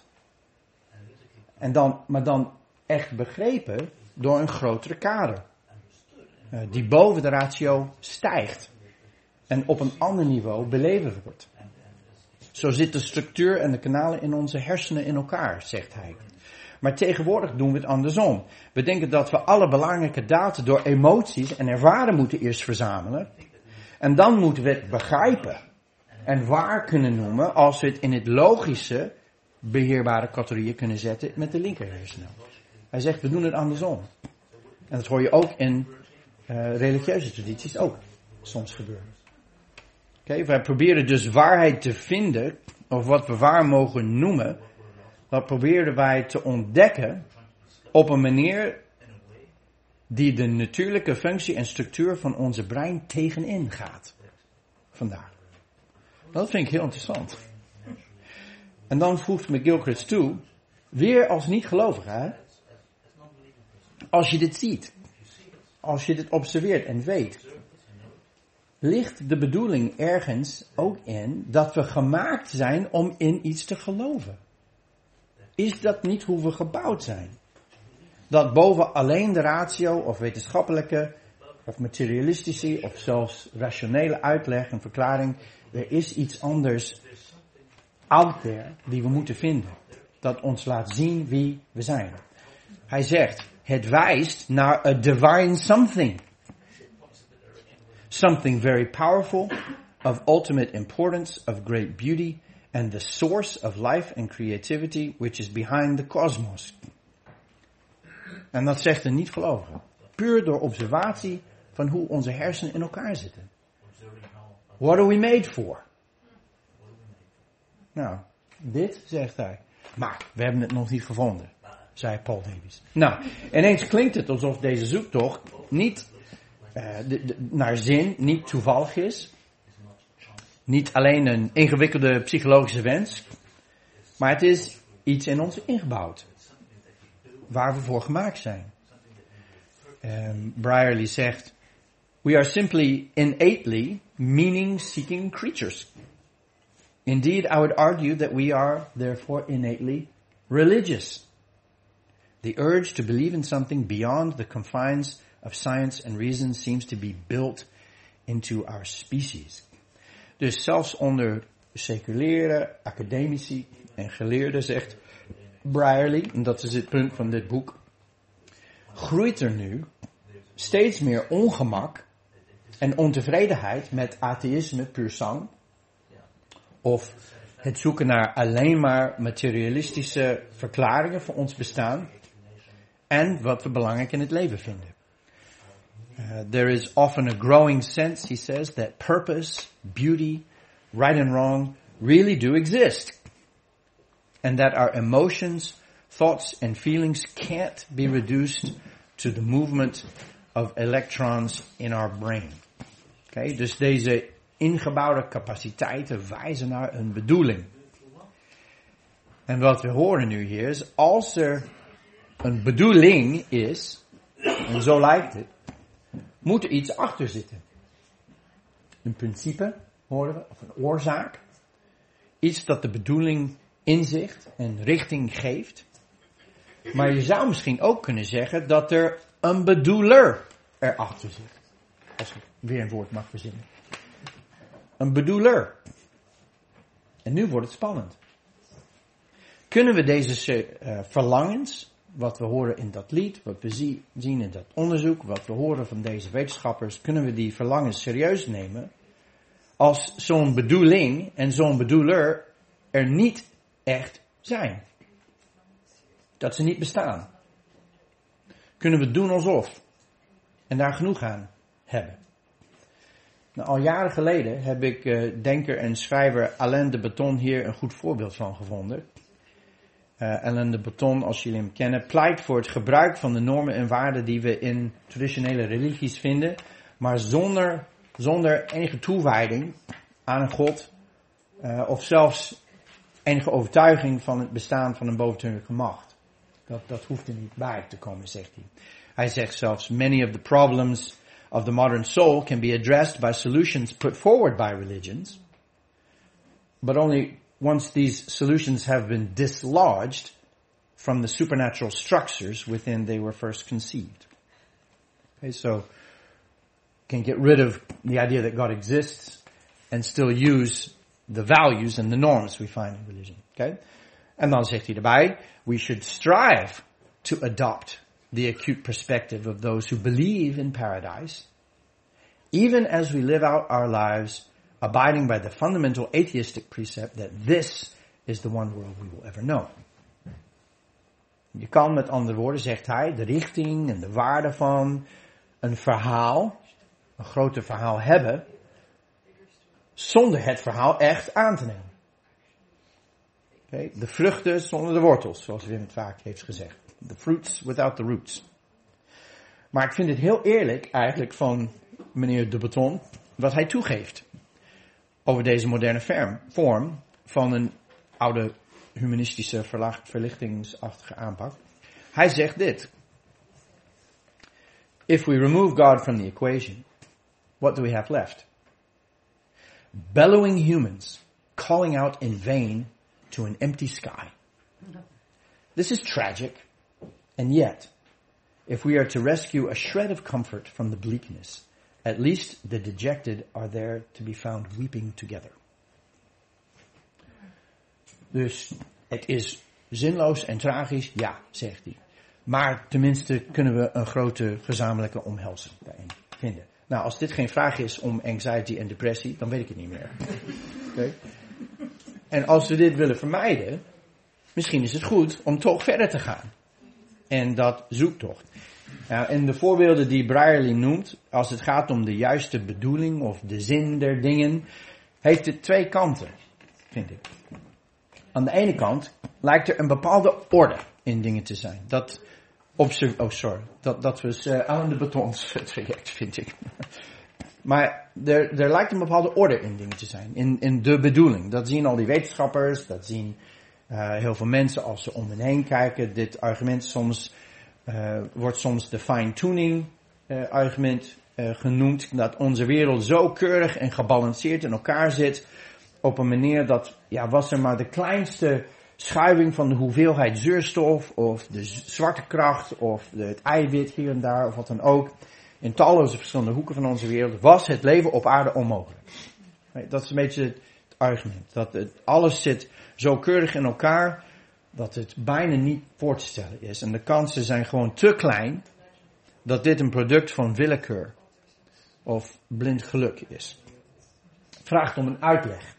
Maar dan echt begrepen door een grotere kader. Die boven de ratio stijgt. En op een ander niveau beleven wordt. Zo zit de structuur en de kanalen in onze hersenen in elkaar, zegt hij. Maar tegenwoordig doen we het andersom. We denken dat we alle belangrijke data door emoties en ervaren moeten eerst verzamelen. En dan moeten we het begrijpen. En waar kunnen noemen als we het in het logische beheerbare categorieën kunnen zetten met de linkerhersenen. Hij zegt, we doen het andersom. En dat hoor je ook in religieuze tradities ook soms gebeuren. Oké, wij proberen dus waarheid te vinden, of wat we waar mogen noemen, dat proberen wij te ontdekken op een manier die de natuurlijke functie en structuur van onze brein tegenin gaat. Vandaar. Dat vind ik heel interessant. En dan voegt McGilchrist toe, weer als niet-gelovige, hè? Als je dit ziet, als je dit observeert en weet, ligt de bedoeling ergens ook in dat we gemaakt zijn om in iets te geloven. Is dat niet hoe we gebouwd zijn? Dat boven alleen de ratio of wetenschappelijke of materialistische of zelfs rationele uitleg en verklaring, er is iets anders out there die we moeten vinden. Dat ons laat zien wie we zijn. Hij zegt, het wijst naar a divine something. Something very powerful, of ultimate importance, of great beauty, and the source of life and creativity which is behind the cosmos. En dat zegt een niet-gelovige. Puur door observatie van hoe onze hersenen in elkaar zitten. What are we made for? Nou, dit zegt hij. Maar we hebben het nog niet gevonden, zei Paul Davies. Nou, ineens klinkt het alsof deze zoektocht niet naar zin niet toevallig is. Niet alleen een ingewikkelde psychologische wens. Maar het is iets in ons ingebouwd. Waar we voor gemaakt zijn. Brierley zegt, we are simply innately meaning-seeking creatures. Indeed, I would argue that we are therefore innately religious. The urge to believe in something beyond the confines of science and reason seems to be built into our species. Dus zelfs onder seculiere, academici en geleerden, zegt Brierley, en dat is het punt van dit boek, groeit er nu steeds meer ongemak en ontevredenheid met atheïsme puur sang, of het zoeken naar alleen maar materialistische verklaringen voor ons bestaan en wat we belangrijk in het leven vinden. There is often a growing sense, he says, that purpose, beauty, right and wrong really do exist. And that our emotions, thoughts and feelings can't be reduced to the movement of electrons in our brain. Okay, dus deze ingebouwde capaciteiten wijzen naar een bedoeling. En wat we horen nu hier is, als er een bedoeling is, en zo lijkt het, moet er iets achter zitten. Een principe, horen we, of een oorzaak. Iets dat de bedoeling inzicht en richting geeft. Maar je zou misschien ook kunnen zeggen dat er een bedoeler erachter zit. Als ik weer een woord mag verzinnen. Een bedoeler. En nu wordt het spannend. Kunnen we deze verlangens, wat we horen in dat lied, wat we zien in dat onderzoek, wat we horen van deze wetenschappers, kunnen we die verlangens serieus nemen als zo'n bedoeling en zo'n bedoeler er niet echt zijn? Dat ze niet bestaan. Kunnen we doen alsof en daar genoeg aan hebben? Nou, al jaren geleden heb ik denker en schrijver Alain de Botton hier een goed voorbeeld van gevonden. Alain de Botton, als jullie hem kennen, pleit voor het gebruik van de normen en waarden die we in traditionele religies vinden, maar zonder enige toewijding aan een God, of zelfs enige overtuiging van het bestaan van een bovennatuurlijke macht. Dat hoeft er niet bij te komen, zegt hij. Hij zegt zelfs, many of the problems of the modern soul can be addressed by solutions put forward by religions, but only once these solutions have been dislodged from the supernatural structures within they were first conceived. Okay, so can get rid of the idea that God exists and still use the values and the norms we find in religion. Okay? En dan zegt hij erbij, we should strive to adopt the acute perspective of those who believe in paradise, even as we live out our lives abiding by the fundamental atheistic precept that this is the one world we will ever know. Je kan met andere woorden, zegt hij, de richting en de waarde van een verhaal, een groter verhaal hebben, zonder het verhaal echt aan te nemen. Okay? De vruchten zonder de wortels, zoals Wim het vaak heeft gezegd. The fruits without the roots. Maar ik vind het heel eerlijk eigenlijk van meneer De Botton, wat hij toegeeft over deze moderne vorm van een oude humanistische verlichtingsachtige aanpak. Hij zegt dit. If we remove God from the equation, what do we have left? Bellowing humans calling out in vain to an empty sky. This is tragic, and yet, if we are to rescue a shred of comfort from the bleakness, at least the dejected are there to be found weeping together. Dus het is zinloos en tragisch, ja, zegt hij. Maar tenminste kunnen we een grote gezamenlijke omhelzing daarin vinden. Nou, als dit geen vraag is om anxiety en depressie, dan weet ik het niet meer. Okay? En als we dit willen vermijden, misschien is het goed om toch verder te gaan. En dat zoektocht. Nou, en de voorbeelden die Brierley noemt, als het gaat om de juiste bedoeling of de zin der dingen, heeft het twee kanten, vind ik. Aan de ene kant lijkt er een bepaalde orde in dingen te zijn. Dat was Alain de Botton's traject, vind ik. Maar er lijkt een bepaalde orde in dingen te zijn. In de bedoeling. Dat zien al die wetenschappers. Dat zien heel veel mensen als ze om hen heen kijken. Dit argument wordt soms de fine-tuning argument genoemd. Dat onze wereld zo keurig en gebalanceerd in elkaar zit. Op een manier dat, ja, was er maar de kleinste schuiving van de hoeveelheid zuurstof. Of de zwaartekracht. Of het eiwit hier en daar. Of wat dan ook. In talloze verschillende hoeken van onze wereld was het leven op aarde onmogelijk. Dat is een beetje het argument. Dat alles zit zo keurig in elkaar dat het bijna niet voor te stellen is. En de kansen zijn gewoon te klein dat dit een product van willekeur of blind geluk is. Het vraagt om een uitleg.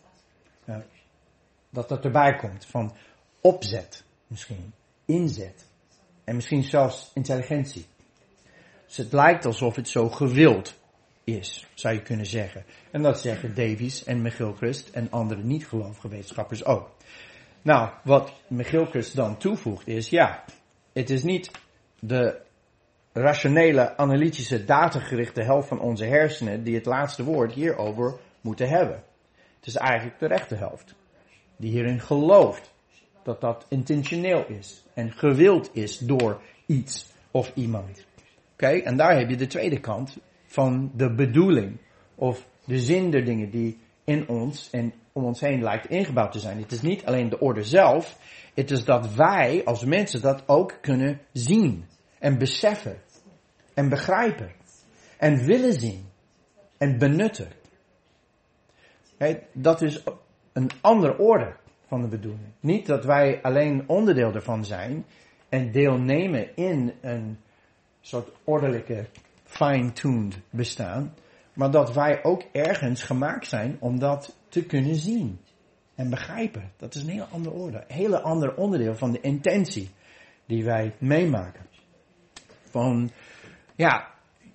Dat erbij komt van opzet misschien, inzet en misschien zelfs intelligentie. Dus het lijkt alsof het zo gewild is, zou je kunnen zeggen. En dat zeggen Davies en McGilchrist en andere niet-gelovige wetenschappers ook. Nou, wat McGilchrist dan toevoegt is, ja, het is niet de rationele, analytische, datagerichte helft van onze hersenen die het laatste woord hierover moeten hebben. Het is eigenlijk de rechte helft, die hierin gelooft dat dat intentioneel is en gewild is door iets of iemand. Oké, en daar heb je de tweede kant van de bedoeling of de zin der dingen die in ons en om ons heen lijkt ingebouwd te zijn. Het is niet alleen de orde zelf, het is dat wij als mensen dat ook kunnen zien en beseffen en begrijpen en willen zien en benutten. Okay, dat is een andere orde van de bedoeling. Niet dat wij alleen onderdeel ervan zijn en deelnemen in een soort ordelijke, fine-tuned bestaan, maar dat wij ook ergens gemaakt zijn om dat te kunnen zien en begrijpen. Dat is een hele andere orde, een hele ander onderdeel van de intentie die wij meemaken. Van, ja,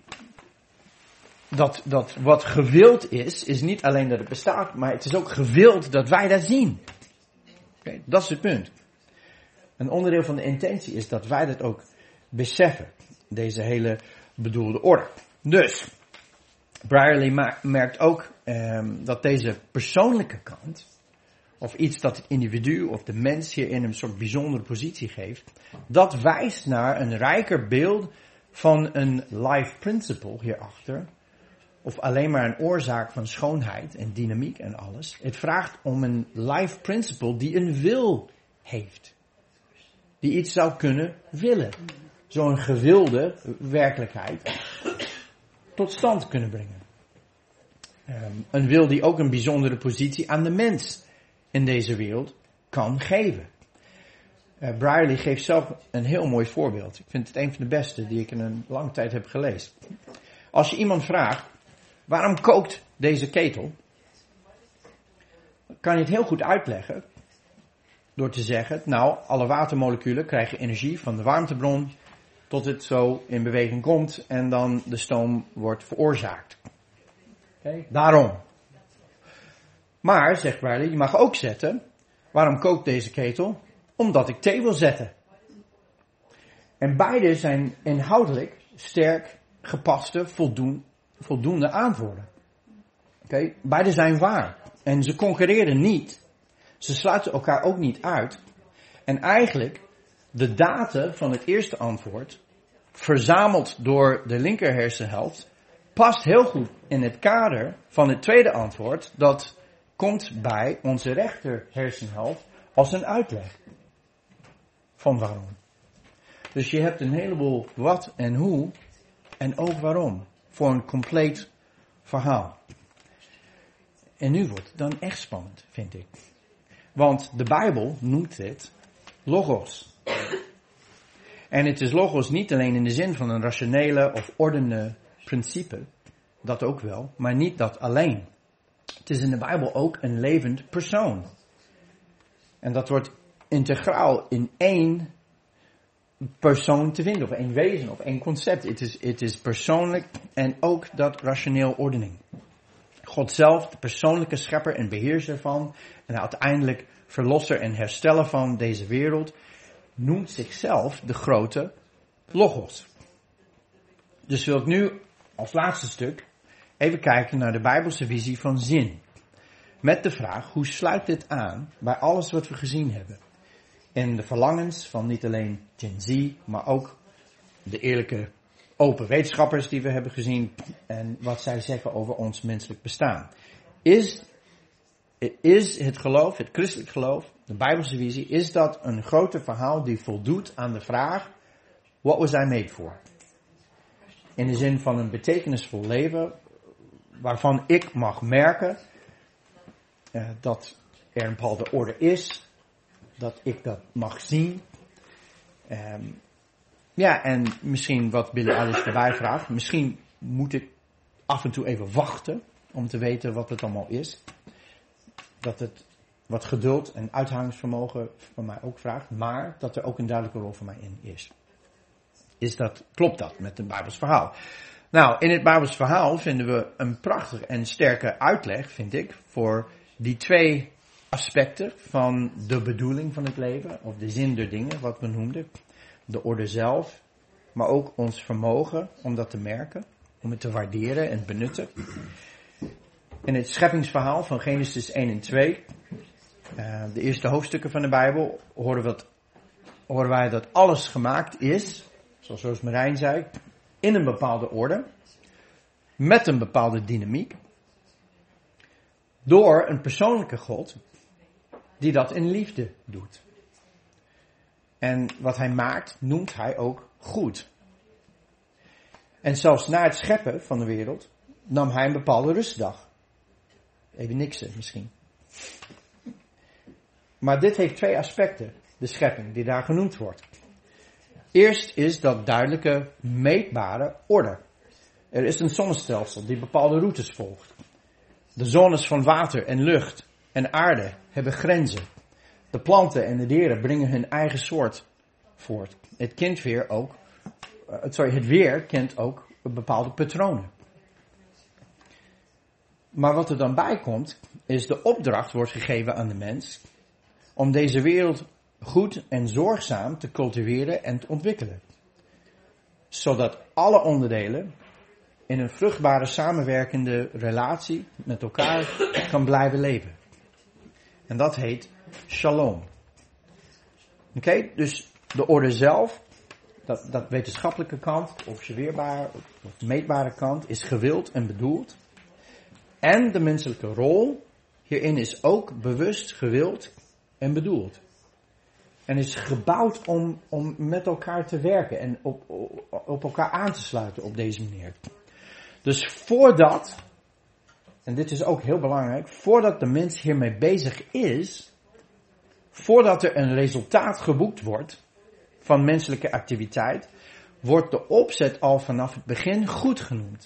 dat wat gewild is niet alleen dat het bestaat, maar het is ook gewild dat wij dat zien. Okay, dat is het punt. Een onderdeel van de intentie is dat wij dat ook beseffen. Deze hele bedoelde orde. Dus, Brierley merkt ook dat deze persoonlijke kant, of iets dat het individu of de mens hierin een soort bijzondere positie geeft, dat wijst naar een rijker beeld van een life principle hierachter, of alleen maar een oorzaak van schoonheid en dynamiek en alles. Het vraagt om een life principle die een wil heeft. Die iets zou kunnen willen. Zo'n gewilde werkelijkheid tot stand kunnen brengen. Een wil die ook een bijzondere positie aan de mens in deze wereld kan geven. Brierley geeft zelf een heel mooi voorbeeld. Ik vind het een van de beste die ik in een lange tijd heb gelezen. Als je iemand vraagt, waarom kookt deze ketel? Dan kan je het heel goed uitleggen Door te zeggen, nou, alle watermoleculen krijgen energie van de warmtebron tot het zo in beweging komt en dan de stoom wordt veroorzaakt. Okay? Daarom. Maar, zegt Riley, je mag ook zetten, waarom kookt deze ketel? Omdat ik thee wil zetten. En beide zijn inhoudelijk sterk gepaste, voldoende antwoorden. Okay? Beide zijn waar. En ze concurreren niet. Ze sluiten elkaar ook niet uit. En eigenlijk, de data van het eerste antwoord, verzameld door de linker hersenhelft, past heel goed in het kader van het tweede antwoord, dat komt bij onze rechter hersenhelft als een uitleg van waarom. Dus je hebt een heleboel wat en hoe en ook waarom voor een compleet verhaal. En nu wordt het dan echt spannend, vind ik. Want de Bijbel noemt het logos. En het is logos niet alleen in de zin van een rationele of ordende principe, dat ook wel, maar niet dat alleen. Het is in de Bijbel ook een levend persoon. En dat wordt integraal in één persoon te vinden, of één wezen, of één concept. Het is persoonlijk en ook dat rationeel ordening. God zelf, de persoonlijke schepper en beheerser van, en uiteindelijk verlosser en hersteller van deze wereld, noemt zichzelf de grote logos. Dus wil ik nu als laatste stuk even kijken naar de Bijbelse visie van zin. Met de vraag, hoe sluit dit aan bij alles wat we gezien hebben? En de verlangens van niet alleen Gen Z, maar ook de eerlijke open wetenschappers die we hebben gezien en wat zij zeggen over ons menselijk bestaan. Is het geloof, het christelijk geloof, de Bijbelse visie, is dat een groter verhaal die voldoet aan de vraag, what was I made for? In de zin van een betekenisvol leven, waarvan ik mag merken dat er een bepaalde orde is, dat ik dat mag zien. En misschien wat Billy Eilish erbij vraagt, misschien moet ik af en toe even wachten om te weten wat het allemaal is. Dat het wat geduld en uithoudingsvermogen van mij ook vraagt, maar dat er ook een duidelijke rol voor mij in is. Klopt dat met een Bijbels verhaal? Nou, in het Bijbels verhaal vinden we een prachtige en sterke uitleg, vind ik, voor die twee aspecten van de bedoeling van het leven, of de zin der dingen, wat we noemden. De orde zelf, maar ook ons vermogen om dat te merken, om het te waarderen en benutten. In het scheppingsverhaal van Genesis 1 en 2, de eerste hoofdstukken van de Bijbel, horen wij dat alles gemaakt is, zoals Roosmarijn zei, in een bepaalde orde, met een bepaalde dynamiek, door een persoonlijke God, die dat in liefde doet. En wat hij maakt, noemt hij ook goed. En zelfs na het scheppen van de wereld, nam hij een bepaalde rustdag. Even niksen misschien. Maar dit heeft twee aspecten, de schepping, die daar genoemd wordt. Eerst is dat duidelijke, meetbare orde. Er is een zonnestelsel die bepaalde routes volgt. De zones van water en lucht en aarde hebben grenzen. De planten en de dieren brengen hun eigen soort voort. Het weer kent ook bepaalde patronen. Maar wat er dan bij komt, is de opdracht wordt gegeven aan de mens om deze wereld goed en zorgzaam te cultiveren en te ontwikkelen. Zodat alle onderdelen in een vruchtbare samenwerkende relatie met elkaar kan blijven leven. En dat heet shalom. Oké, dus de orde zelf, dat wetenschappelijke kant, observeerbare of meetbare kant, is gewild en bedoeld. En de menselijke rol hierin is ook bewust gewild en bedoeld. En is gebouwd om met elkaar te werken en op elkaar aan te sluiten op deze manier. Dus voordat, en dit is ook heel belangrijk, voordat de mens hiermee bezig is, voordat er een resultaat geboekt wordt van menselijke activiteit, wordt de opzet al vanaf het begin goed genoemd.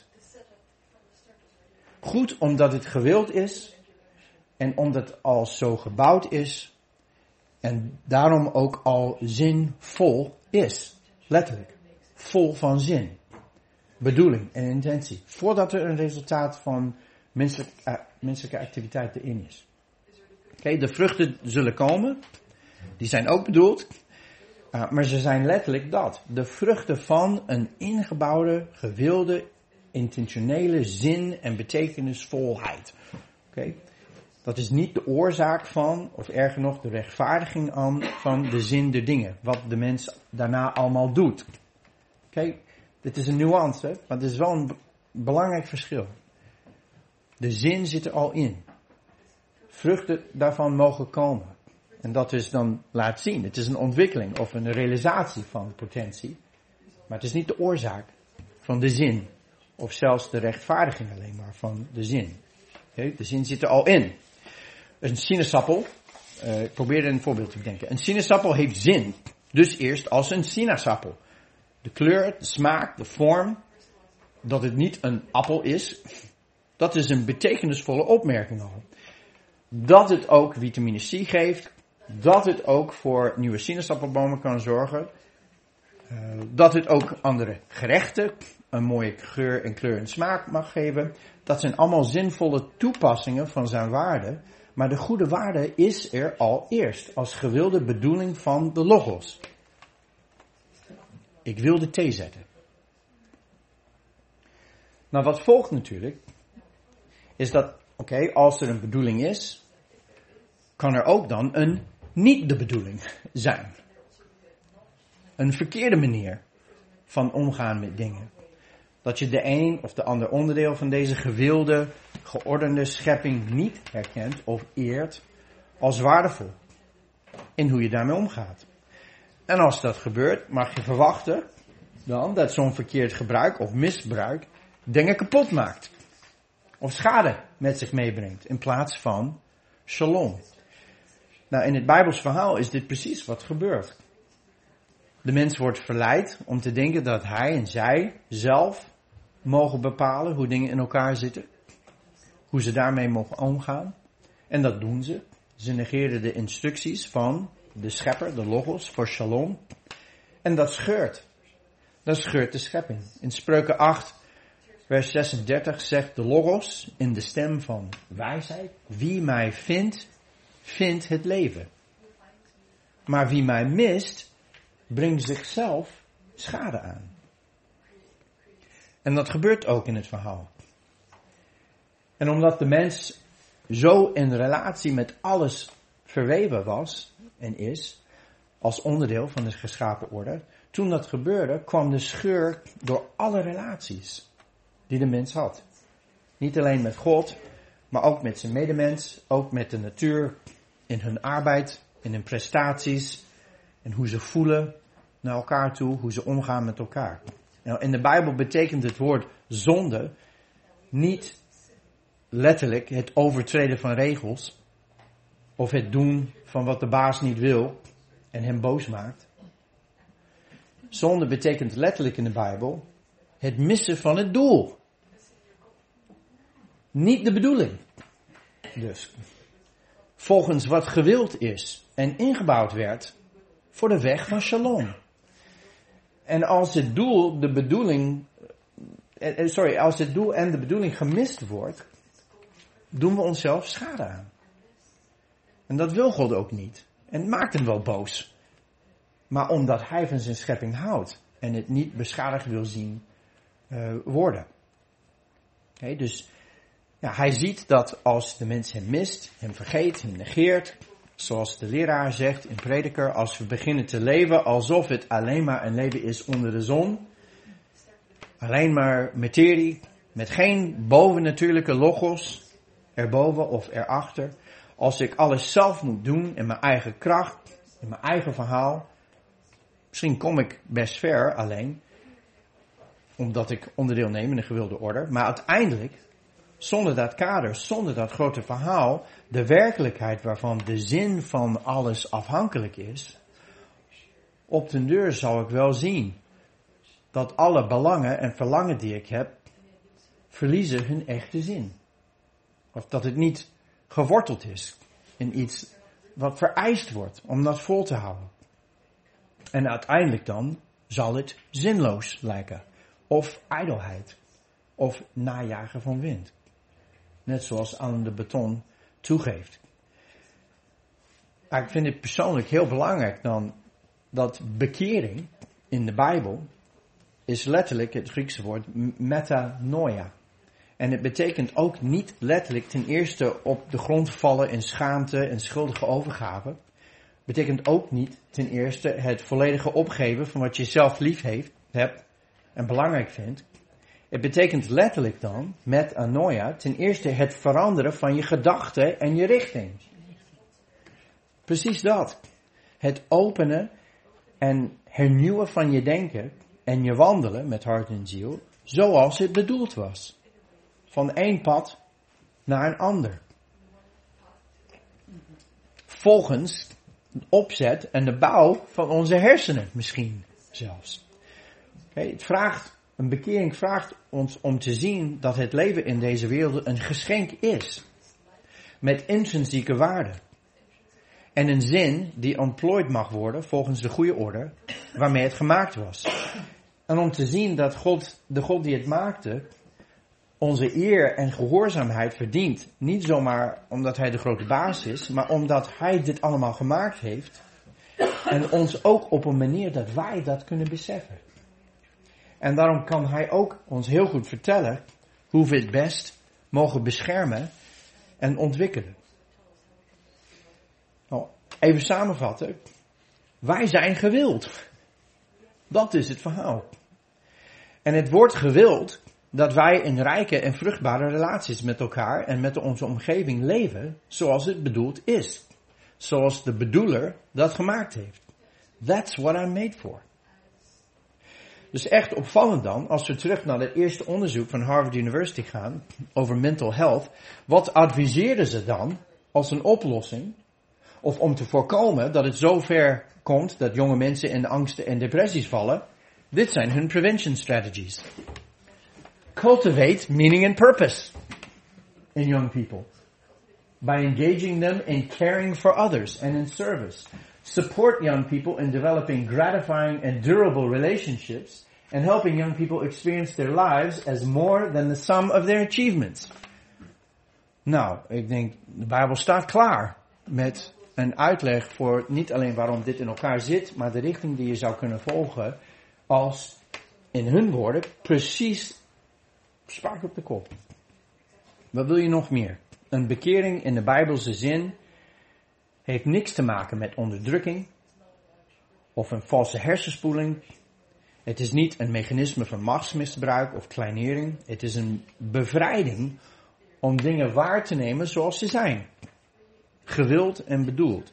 Goed omdat het gewild is en omdat het al zo gebouwd is En daarom ook al zinvol is. Letterlijk. Vol van zin. Bedoeling en intentie. Voordat er een resultaat van menselijke activiteit erin is. Oké, de vruchten zullen komen. Die zijn ook bedoeld. Maar ze zijn letterlijk dat. De vruchten van een ingebouwde, gewilde, intentionele zin en betekenisvolheid. Oké? Dat is niet de oorzaak van, of erger nog, de rechtvaardiging van de zin der dingen. Wat de mens daarna allemaal doet. Oké? Dit is een nuance, maar het is wel een belangrijk verschil. De zin zit er al in. Vruchten daarvan mogen komen. En dat is dan laat zien. Het is een ontwikkeling of een realisatie van potentie. Maar het is niet de oorzaak van de zin. Of zelfs de rechtvaardiging alleen maar van de zin. Okay? De zin zit er al in. Een sinaasappel. Ik probeer een voorbeeld te bedenken. Een sinaasappel heeft zin. Dus eerst als een sinaasappel. De kleur, de smaak, de vorm. Dat het niet een appel is. Dat is een betekenisvolle opmerking al. Dat het ook vitamine C geeft. Dat het ook voor nieuwe sinaasappelbomen kan zorgen. Dat het ook andere gerechten een mooie geur en kleur en smaak mag geven. Dat zijn allemaal zinvolle toepassingen van zijn waarde. Maar de goede waarde is er al eerst. Als gewilde bedoeling van de logos. Ik wil de thee zetten. Nou, wat volgt natuurlijk. Is dat, oké, als er een bedoeling is. Kan er ook dan een niet de bedoeling zijn. Een verkeerde manier van omgaan met dingen. Dat je de een of de ander onderdeel van deze gewilde, geordende schepping niet herkent of eert als waardevol. In hoe je daarmee omgaat. En als dat gebeurt, mag je verwachten dan dat zo'n verkeerd gebruik of misbruik dingen kapot maakt. Of schade met zich meebrengt in plaats van shalom. Nou, in het Bijbels verhaal is dit precies wat gebeurt. De mens wordt verleid om te denken dat hij en zij zelf mogen bepalen hoe dingen in elkaar zitten. Hoe ze daarmee mogen omgaan. En dat doen ze. Ze negeren de instructies van de schepper, de logos, voor shalom. En dat scheurt. Dat scheurt de schepping. In Spreuken 8, vers 36 zegt de logos in de stem van wijsheid. Wie mij vindt, vindt het leven. Maar wie mij mist, brengt zichzelf schade aan. En dat gebeurt ook in het verhaal. En omdat de mens zo in relatie met alles verweven was en is, als onderdeel van de geschapen orde, toen dat gebeurde, kwam de scheur door alle relaties die de mens had. Niet alleen met God, maar ook met zijn medemens, ook met de natuur, in hun arbeid, in hun prestaties, en hoe ze voelen naar elkaar toe, hoe ze omgaan met elkaar. Nou, in de Bijbel betekent het woord zonde niet letterlijk het overtreden van regels, of het doen van wat de baas niet wil en hem boos maakt. Zonde betekent letterlijk in de Bijbel het missen van het doel. Niet de bedoeling. Dus volgens wat gewild is en ingebouwd werd voor de weg van shalom. En als het doel, als het doel en de bedoeling gemist wordt, doen we onszelf schade aan. En dat wil God ook niet. En het maakt hem wel boos. Maar omdat hij van zijn schepping houdt en het niet beschadigd wil zien worden. Okay, dus ja, hij ziet dat als de mens hem mist, hem vergeet, hem negeert, zoals de leraar zegt in Prediker, als we beginnen te leven alsof het alleen maar een leven is onder de zon, alleen maar materie, met geen bovennatuurlijke logos erboven of erachter, als ik alles zelf moet doen in mijn eigen kracht, in mijn eigen verhaal, misschien kom ik best ver alleen, omdat ik onderdeel neem in een gewilde orde, maar uiteindelijk, zonder dat kader, zonder dat grote verhaal, de werkelijkheid waarvan de zin van alles afhankelijk is, op den deur zal ik wel zien dat alle belangen en verlangen die ik heb, verliezen hun echte zin. Of dat het niet geworteld is in iets wat vereist wordt om dat vol te houden. En uiteindelijk dan zal het zinloos lijken. Of ijdelheid. Of najagen van wind. Net zoals Alain de Botton toegeeft. Maar ik vind het persoonlijk heel belangrijk dan dat bekering in de Bijbel is letterlijk het Griekse woord metanoia. En het betekent ook niet letterlijk ten eerste op de grond vallen in schaamte en schuldige overgave. Het betekent ook niet ten eerste het volledige opgeven van wat je zelf lief hebt en belangrijk vindt. Het betekent letterlijk dan, metanoia, ten eerste het veranderen van je gedachten en je richting. Precies dat. Het openen en hernieuwen van je denken en je wandelen met hart en ziel zoals het bedoeld was. Van één pad naar een ander. Volgens de opzet en de bouw van onze hersenen misschien zelfs. Een bekering vraagt ons om te zien dat het leven in deze wereld een geschenk is. Met intrinsieke waarde. En een zin die ontplooid mag worden volgens de goede orde waarmee het gemaakt was. En om te zien dat God, de God die het maakte, onze eer en gehoorzaamheid verdient. Niet zomaar omdat hij de grote baas is, maar omdat hij dit allemaal gemaakt heeft. En ons ook op een manier dat wij dat kunnen beseffen. En daarom kan hij ook ons heel goed vertellen hoe we het best mogen beschermen en ontwikkelen. Nou, even samenvatten. Wij zijn gewild. Dat is het verhaal. En het wordt gewild dat wij in rijke en vruchtbare relaties met elkaar en met onze omgeving leven zoals het bedoeld is. Zoals de bedoeler dat gemaakt heeft. That's what I'm made for. Dus echt opvallend dan, als we terug naar het eerste onderzoek van Harvard University gaan over mental health. Wat adviseerden ze dan als een oplossing? Of om te voorkomen dat het zo ver komt dat jonge mensen in angsten en depressies vallen. Dit zijn hun prevention strategies. Cultivate meaning and purpose in young people. By engaging them in caring for others and in service. Support young people in developing gratifying and durable relationships. And helping young people experience their lives as more than the sum of their achievements. Nou, ik denk, de Bijbel staat klaar met een uitleg voor niet alleen waarom dit in elkaar zit, maar de richting die je zou kunnen volgen als, in hun woorden, precies spark op de kop. Wat wil je nog meer? Een bekering in de Bijbelse zin heeft niks te maken met onderdrukking of een valse hersenspoeling. Het is niet een mechanisme van machtsmisbruik of kleinering. Het is een bevrijding om dingen waar te nemen zoals ze zijn. Gewild en bedoeld.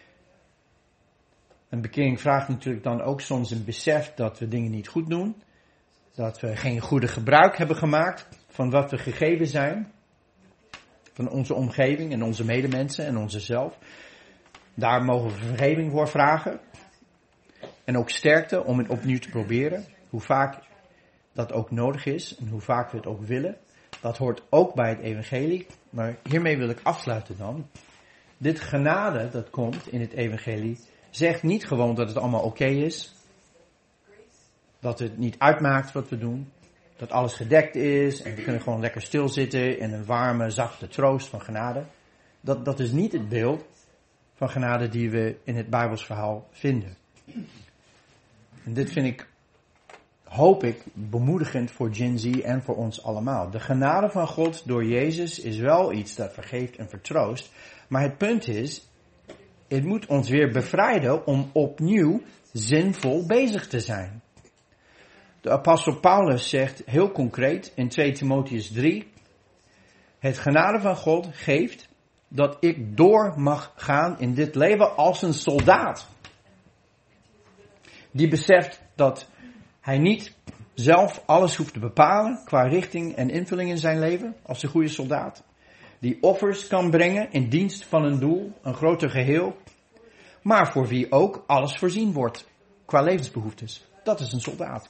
Een bekering vraagt natuurlijk dan ook soms een besef dat we dingen niet goed doen. Dat we geen goede gebruik hebben gemaakt van wat we gegeven zijn. Van onze omgeving en onze medemensen en onszelf. Daar mogen we vergeving voor vragen. En ook sterkte om het opnieuw te proberen. Hoe vaak dat ook nodig is en hoe vaak we het ook willen. Dat hoort ook bij het evangelie. Maar hiermee wil ik afsluiten dan. Dit genade dat komt in het evangelie zegt niet gewoon dat het allemaal oké is. Dat het niet uitmaakt wat we doen. Dat alles gedekt is en we kunnen gewoon lekker stilzitten in een warme, zachte troost van genade. Dat is niet het beeld van genade die we in het Bijbels verhaal vinden. En dit vind ik, hoop ik, bemoedigend voor Gen Z en voor ons allemaal. De genade van God door Jezus is wel iets dat vergeeft en vertroost. Maar het punt is, het moet ons weer bevrijden om opnieuw zinvol bezig te zijn. De apostel Paulus zegt heel concreet in 2 Timotheüs 3. Het genade van God geeft dat ik door mag gaan in dit leven als een soldaat. Die beseft dat hij niet zelf alles hoeft te bepalen qua richting en invulling in zijn leven als een goede soldaat. Die offers kan brengen in dienst van een doel, een groter geheel. Maar voor wie ook alles voorzien wordt qua levensbehoeftes. Dat is een soldaat.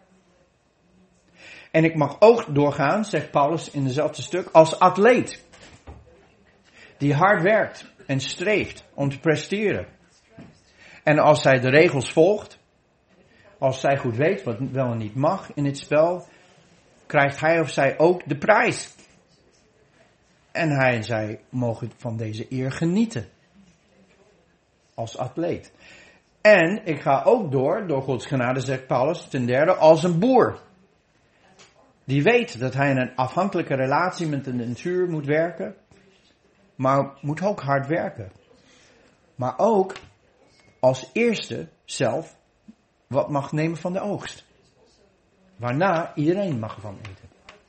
En ik mag ook doorgaan, zegt Paulus in dezelfde stuk, als atleet. Die hard werkt en streeft om te presteren. En als zij de regels volgt, als zij goed weet wat wel en niet mag in het spel, krijgt hij of zij ook de prijs. En hij en zij mogen van deze eer genieten. Als atleet. En ik ga ook door Gods genade, zegt Paulus, ten derde, als een boer. Die weet dat hij in een afhankelijke relatie met de natuur moet werken. Maar moet ook hard werken. Maar ook als eerste zelf wat mag nemen van de oogst. Waarna iedereen mag ervan eten.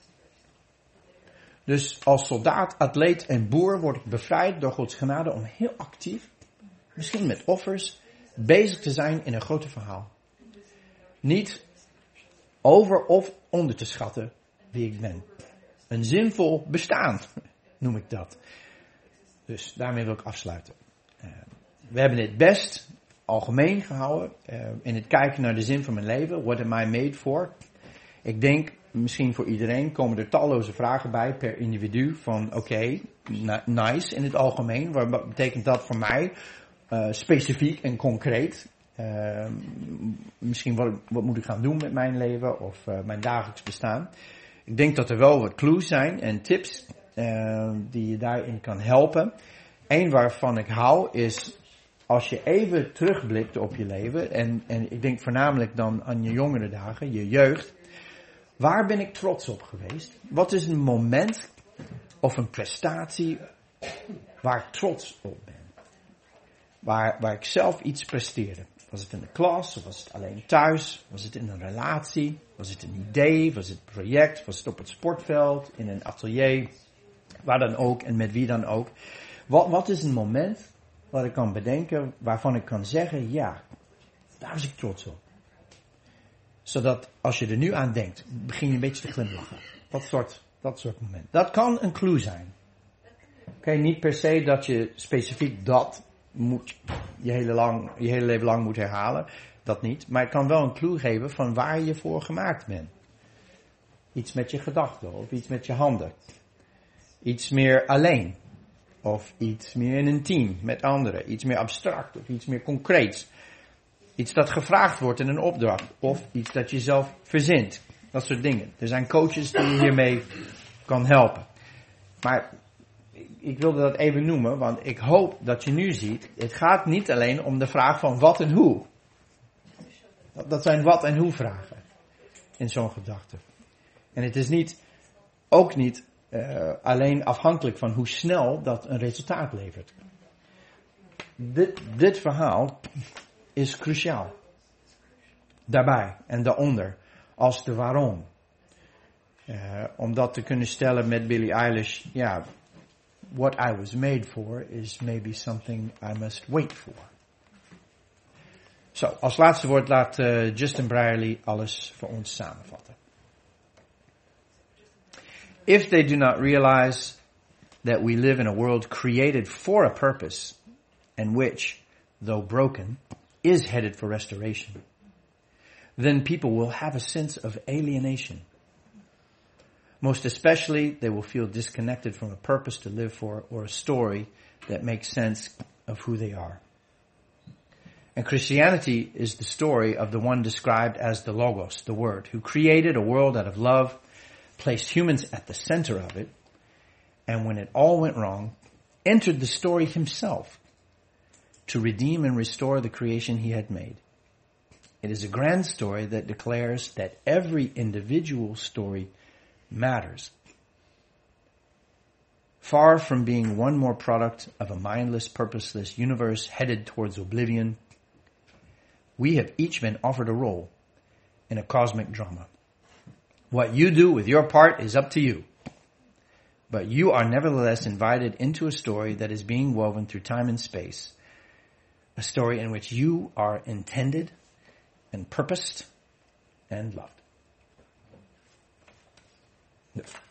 Dus als soldaat, atleet en boer word ik bevrijd door Gods genade om heel actief, misschien met offers, bezig te zijn in een groter verhaal. Niet over of onder te schatten wie ik ben. Een zinvol bestaan, noem ik dat. Dus daarmee wil ik afsluiten. We hebben het best algemeen gehouden in het kijken naar de zin van mijn leven. What am I made for? Ik denk, misschien voor iedereen komen er talloze vragen bij per individu van oké, nice in het algemeen. Wat betekent dat voor mij? Specifiek en concreet. Misschien wat moet ik gaan doen met mijn leven of mijn dagelijks bestaan. Ik denk dat er wel wat clues zijn en tips die je daarin kan helpen. Eén waarvan ik hou is als je even terugblikt op je leven en ik denk voornamelijk dan aan je jongere dagen, je jeugd. Waar ben ik trots op geweest? Wat is een moment of een prestatie waar ik trots op ben? Waar ik zelf iets presteerde. Was het in de klas? Of was het alleen thuis? Was het in een relatie? Was het een idee? Was het een project? Was het op het sportveld? In een atelier? Waar dan ook en met wie dan ook. Wat is een moment wat ik kan bedenken waarvan ik kan zeggen, ja, daar was ik trots op. Zodat als je er nu aan denkt, begin je een beetje te glimlachen. Dat soort moment. Dat kan een clue zijn. Oké, niet per se dat je specifiek dat je hele leven lang moet herhalen. Dat niet. Maar het kan wel een clue geven van waar je voor gemaakt bent. Iets met je gedachten of iets met je handen. Iets meer alleen. Of iets meer in een team met anderen. Iets meer abstract of iets meer concreets. Iets dat gevraagd wordt in een opdracht. Of iets dat je zelf verzint. Dat soort dingen. Er zijn coaches die je hiermee kan helpen. Maar ik wilde dat even noemen, want ik hoop dat je nu ziet, het gaat niet alleen om de vraag van wat en hoe. Dat zijn wat en hoe vragen in zo'n gedachte. En het is ook niet alleen afhankelijk van hoe snel dat een resultaat levert. Dit verhaal is cruciaal. Daarbij en daaronder, als de waarom. Om dat te kunnen stellen met Billie Eilish, ja, what I was made for is maybe something I must wait for. Zo, als laatste woord laat Justin Brierley alles voor ons samenvatten. If they do not realize that we live in a world created for a purpose and which, though broken, is headed for restoration, then people will have a sense of alienation. Most especially, they will feel disconnected from a purpose to live for or a story that makes sense of who they are. And Christianity is the story of the one described as the Logos, the Word, who created a world out of love, placed humans at the center of it, and when it all went wrong, entered the story himself to redeem and restore the creation he had made. It is a grand story that declares that every individual story matters. Far from being one more product of a mindless, purposeless universe headed towards oblivion, we have each been offered a role in a cosmic drama. What you do with your part is up to you. But you are nevertheless invited into a story that is being woven through time and space. A story in which you are intended and purposed and loved.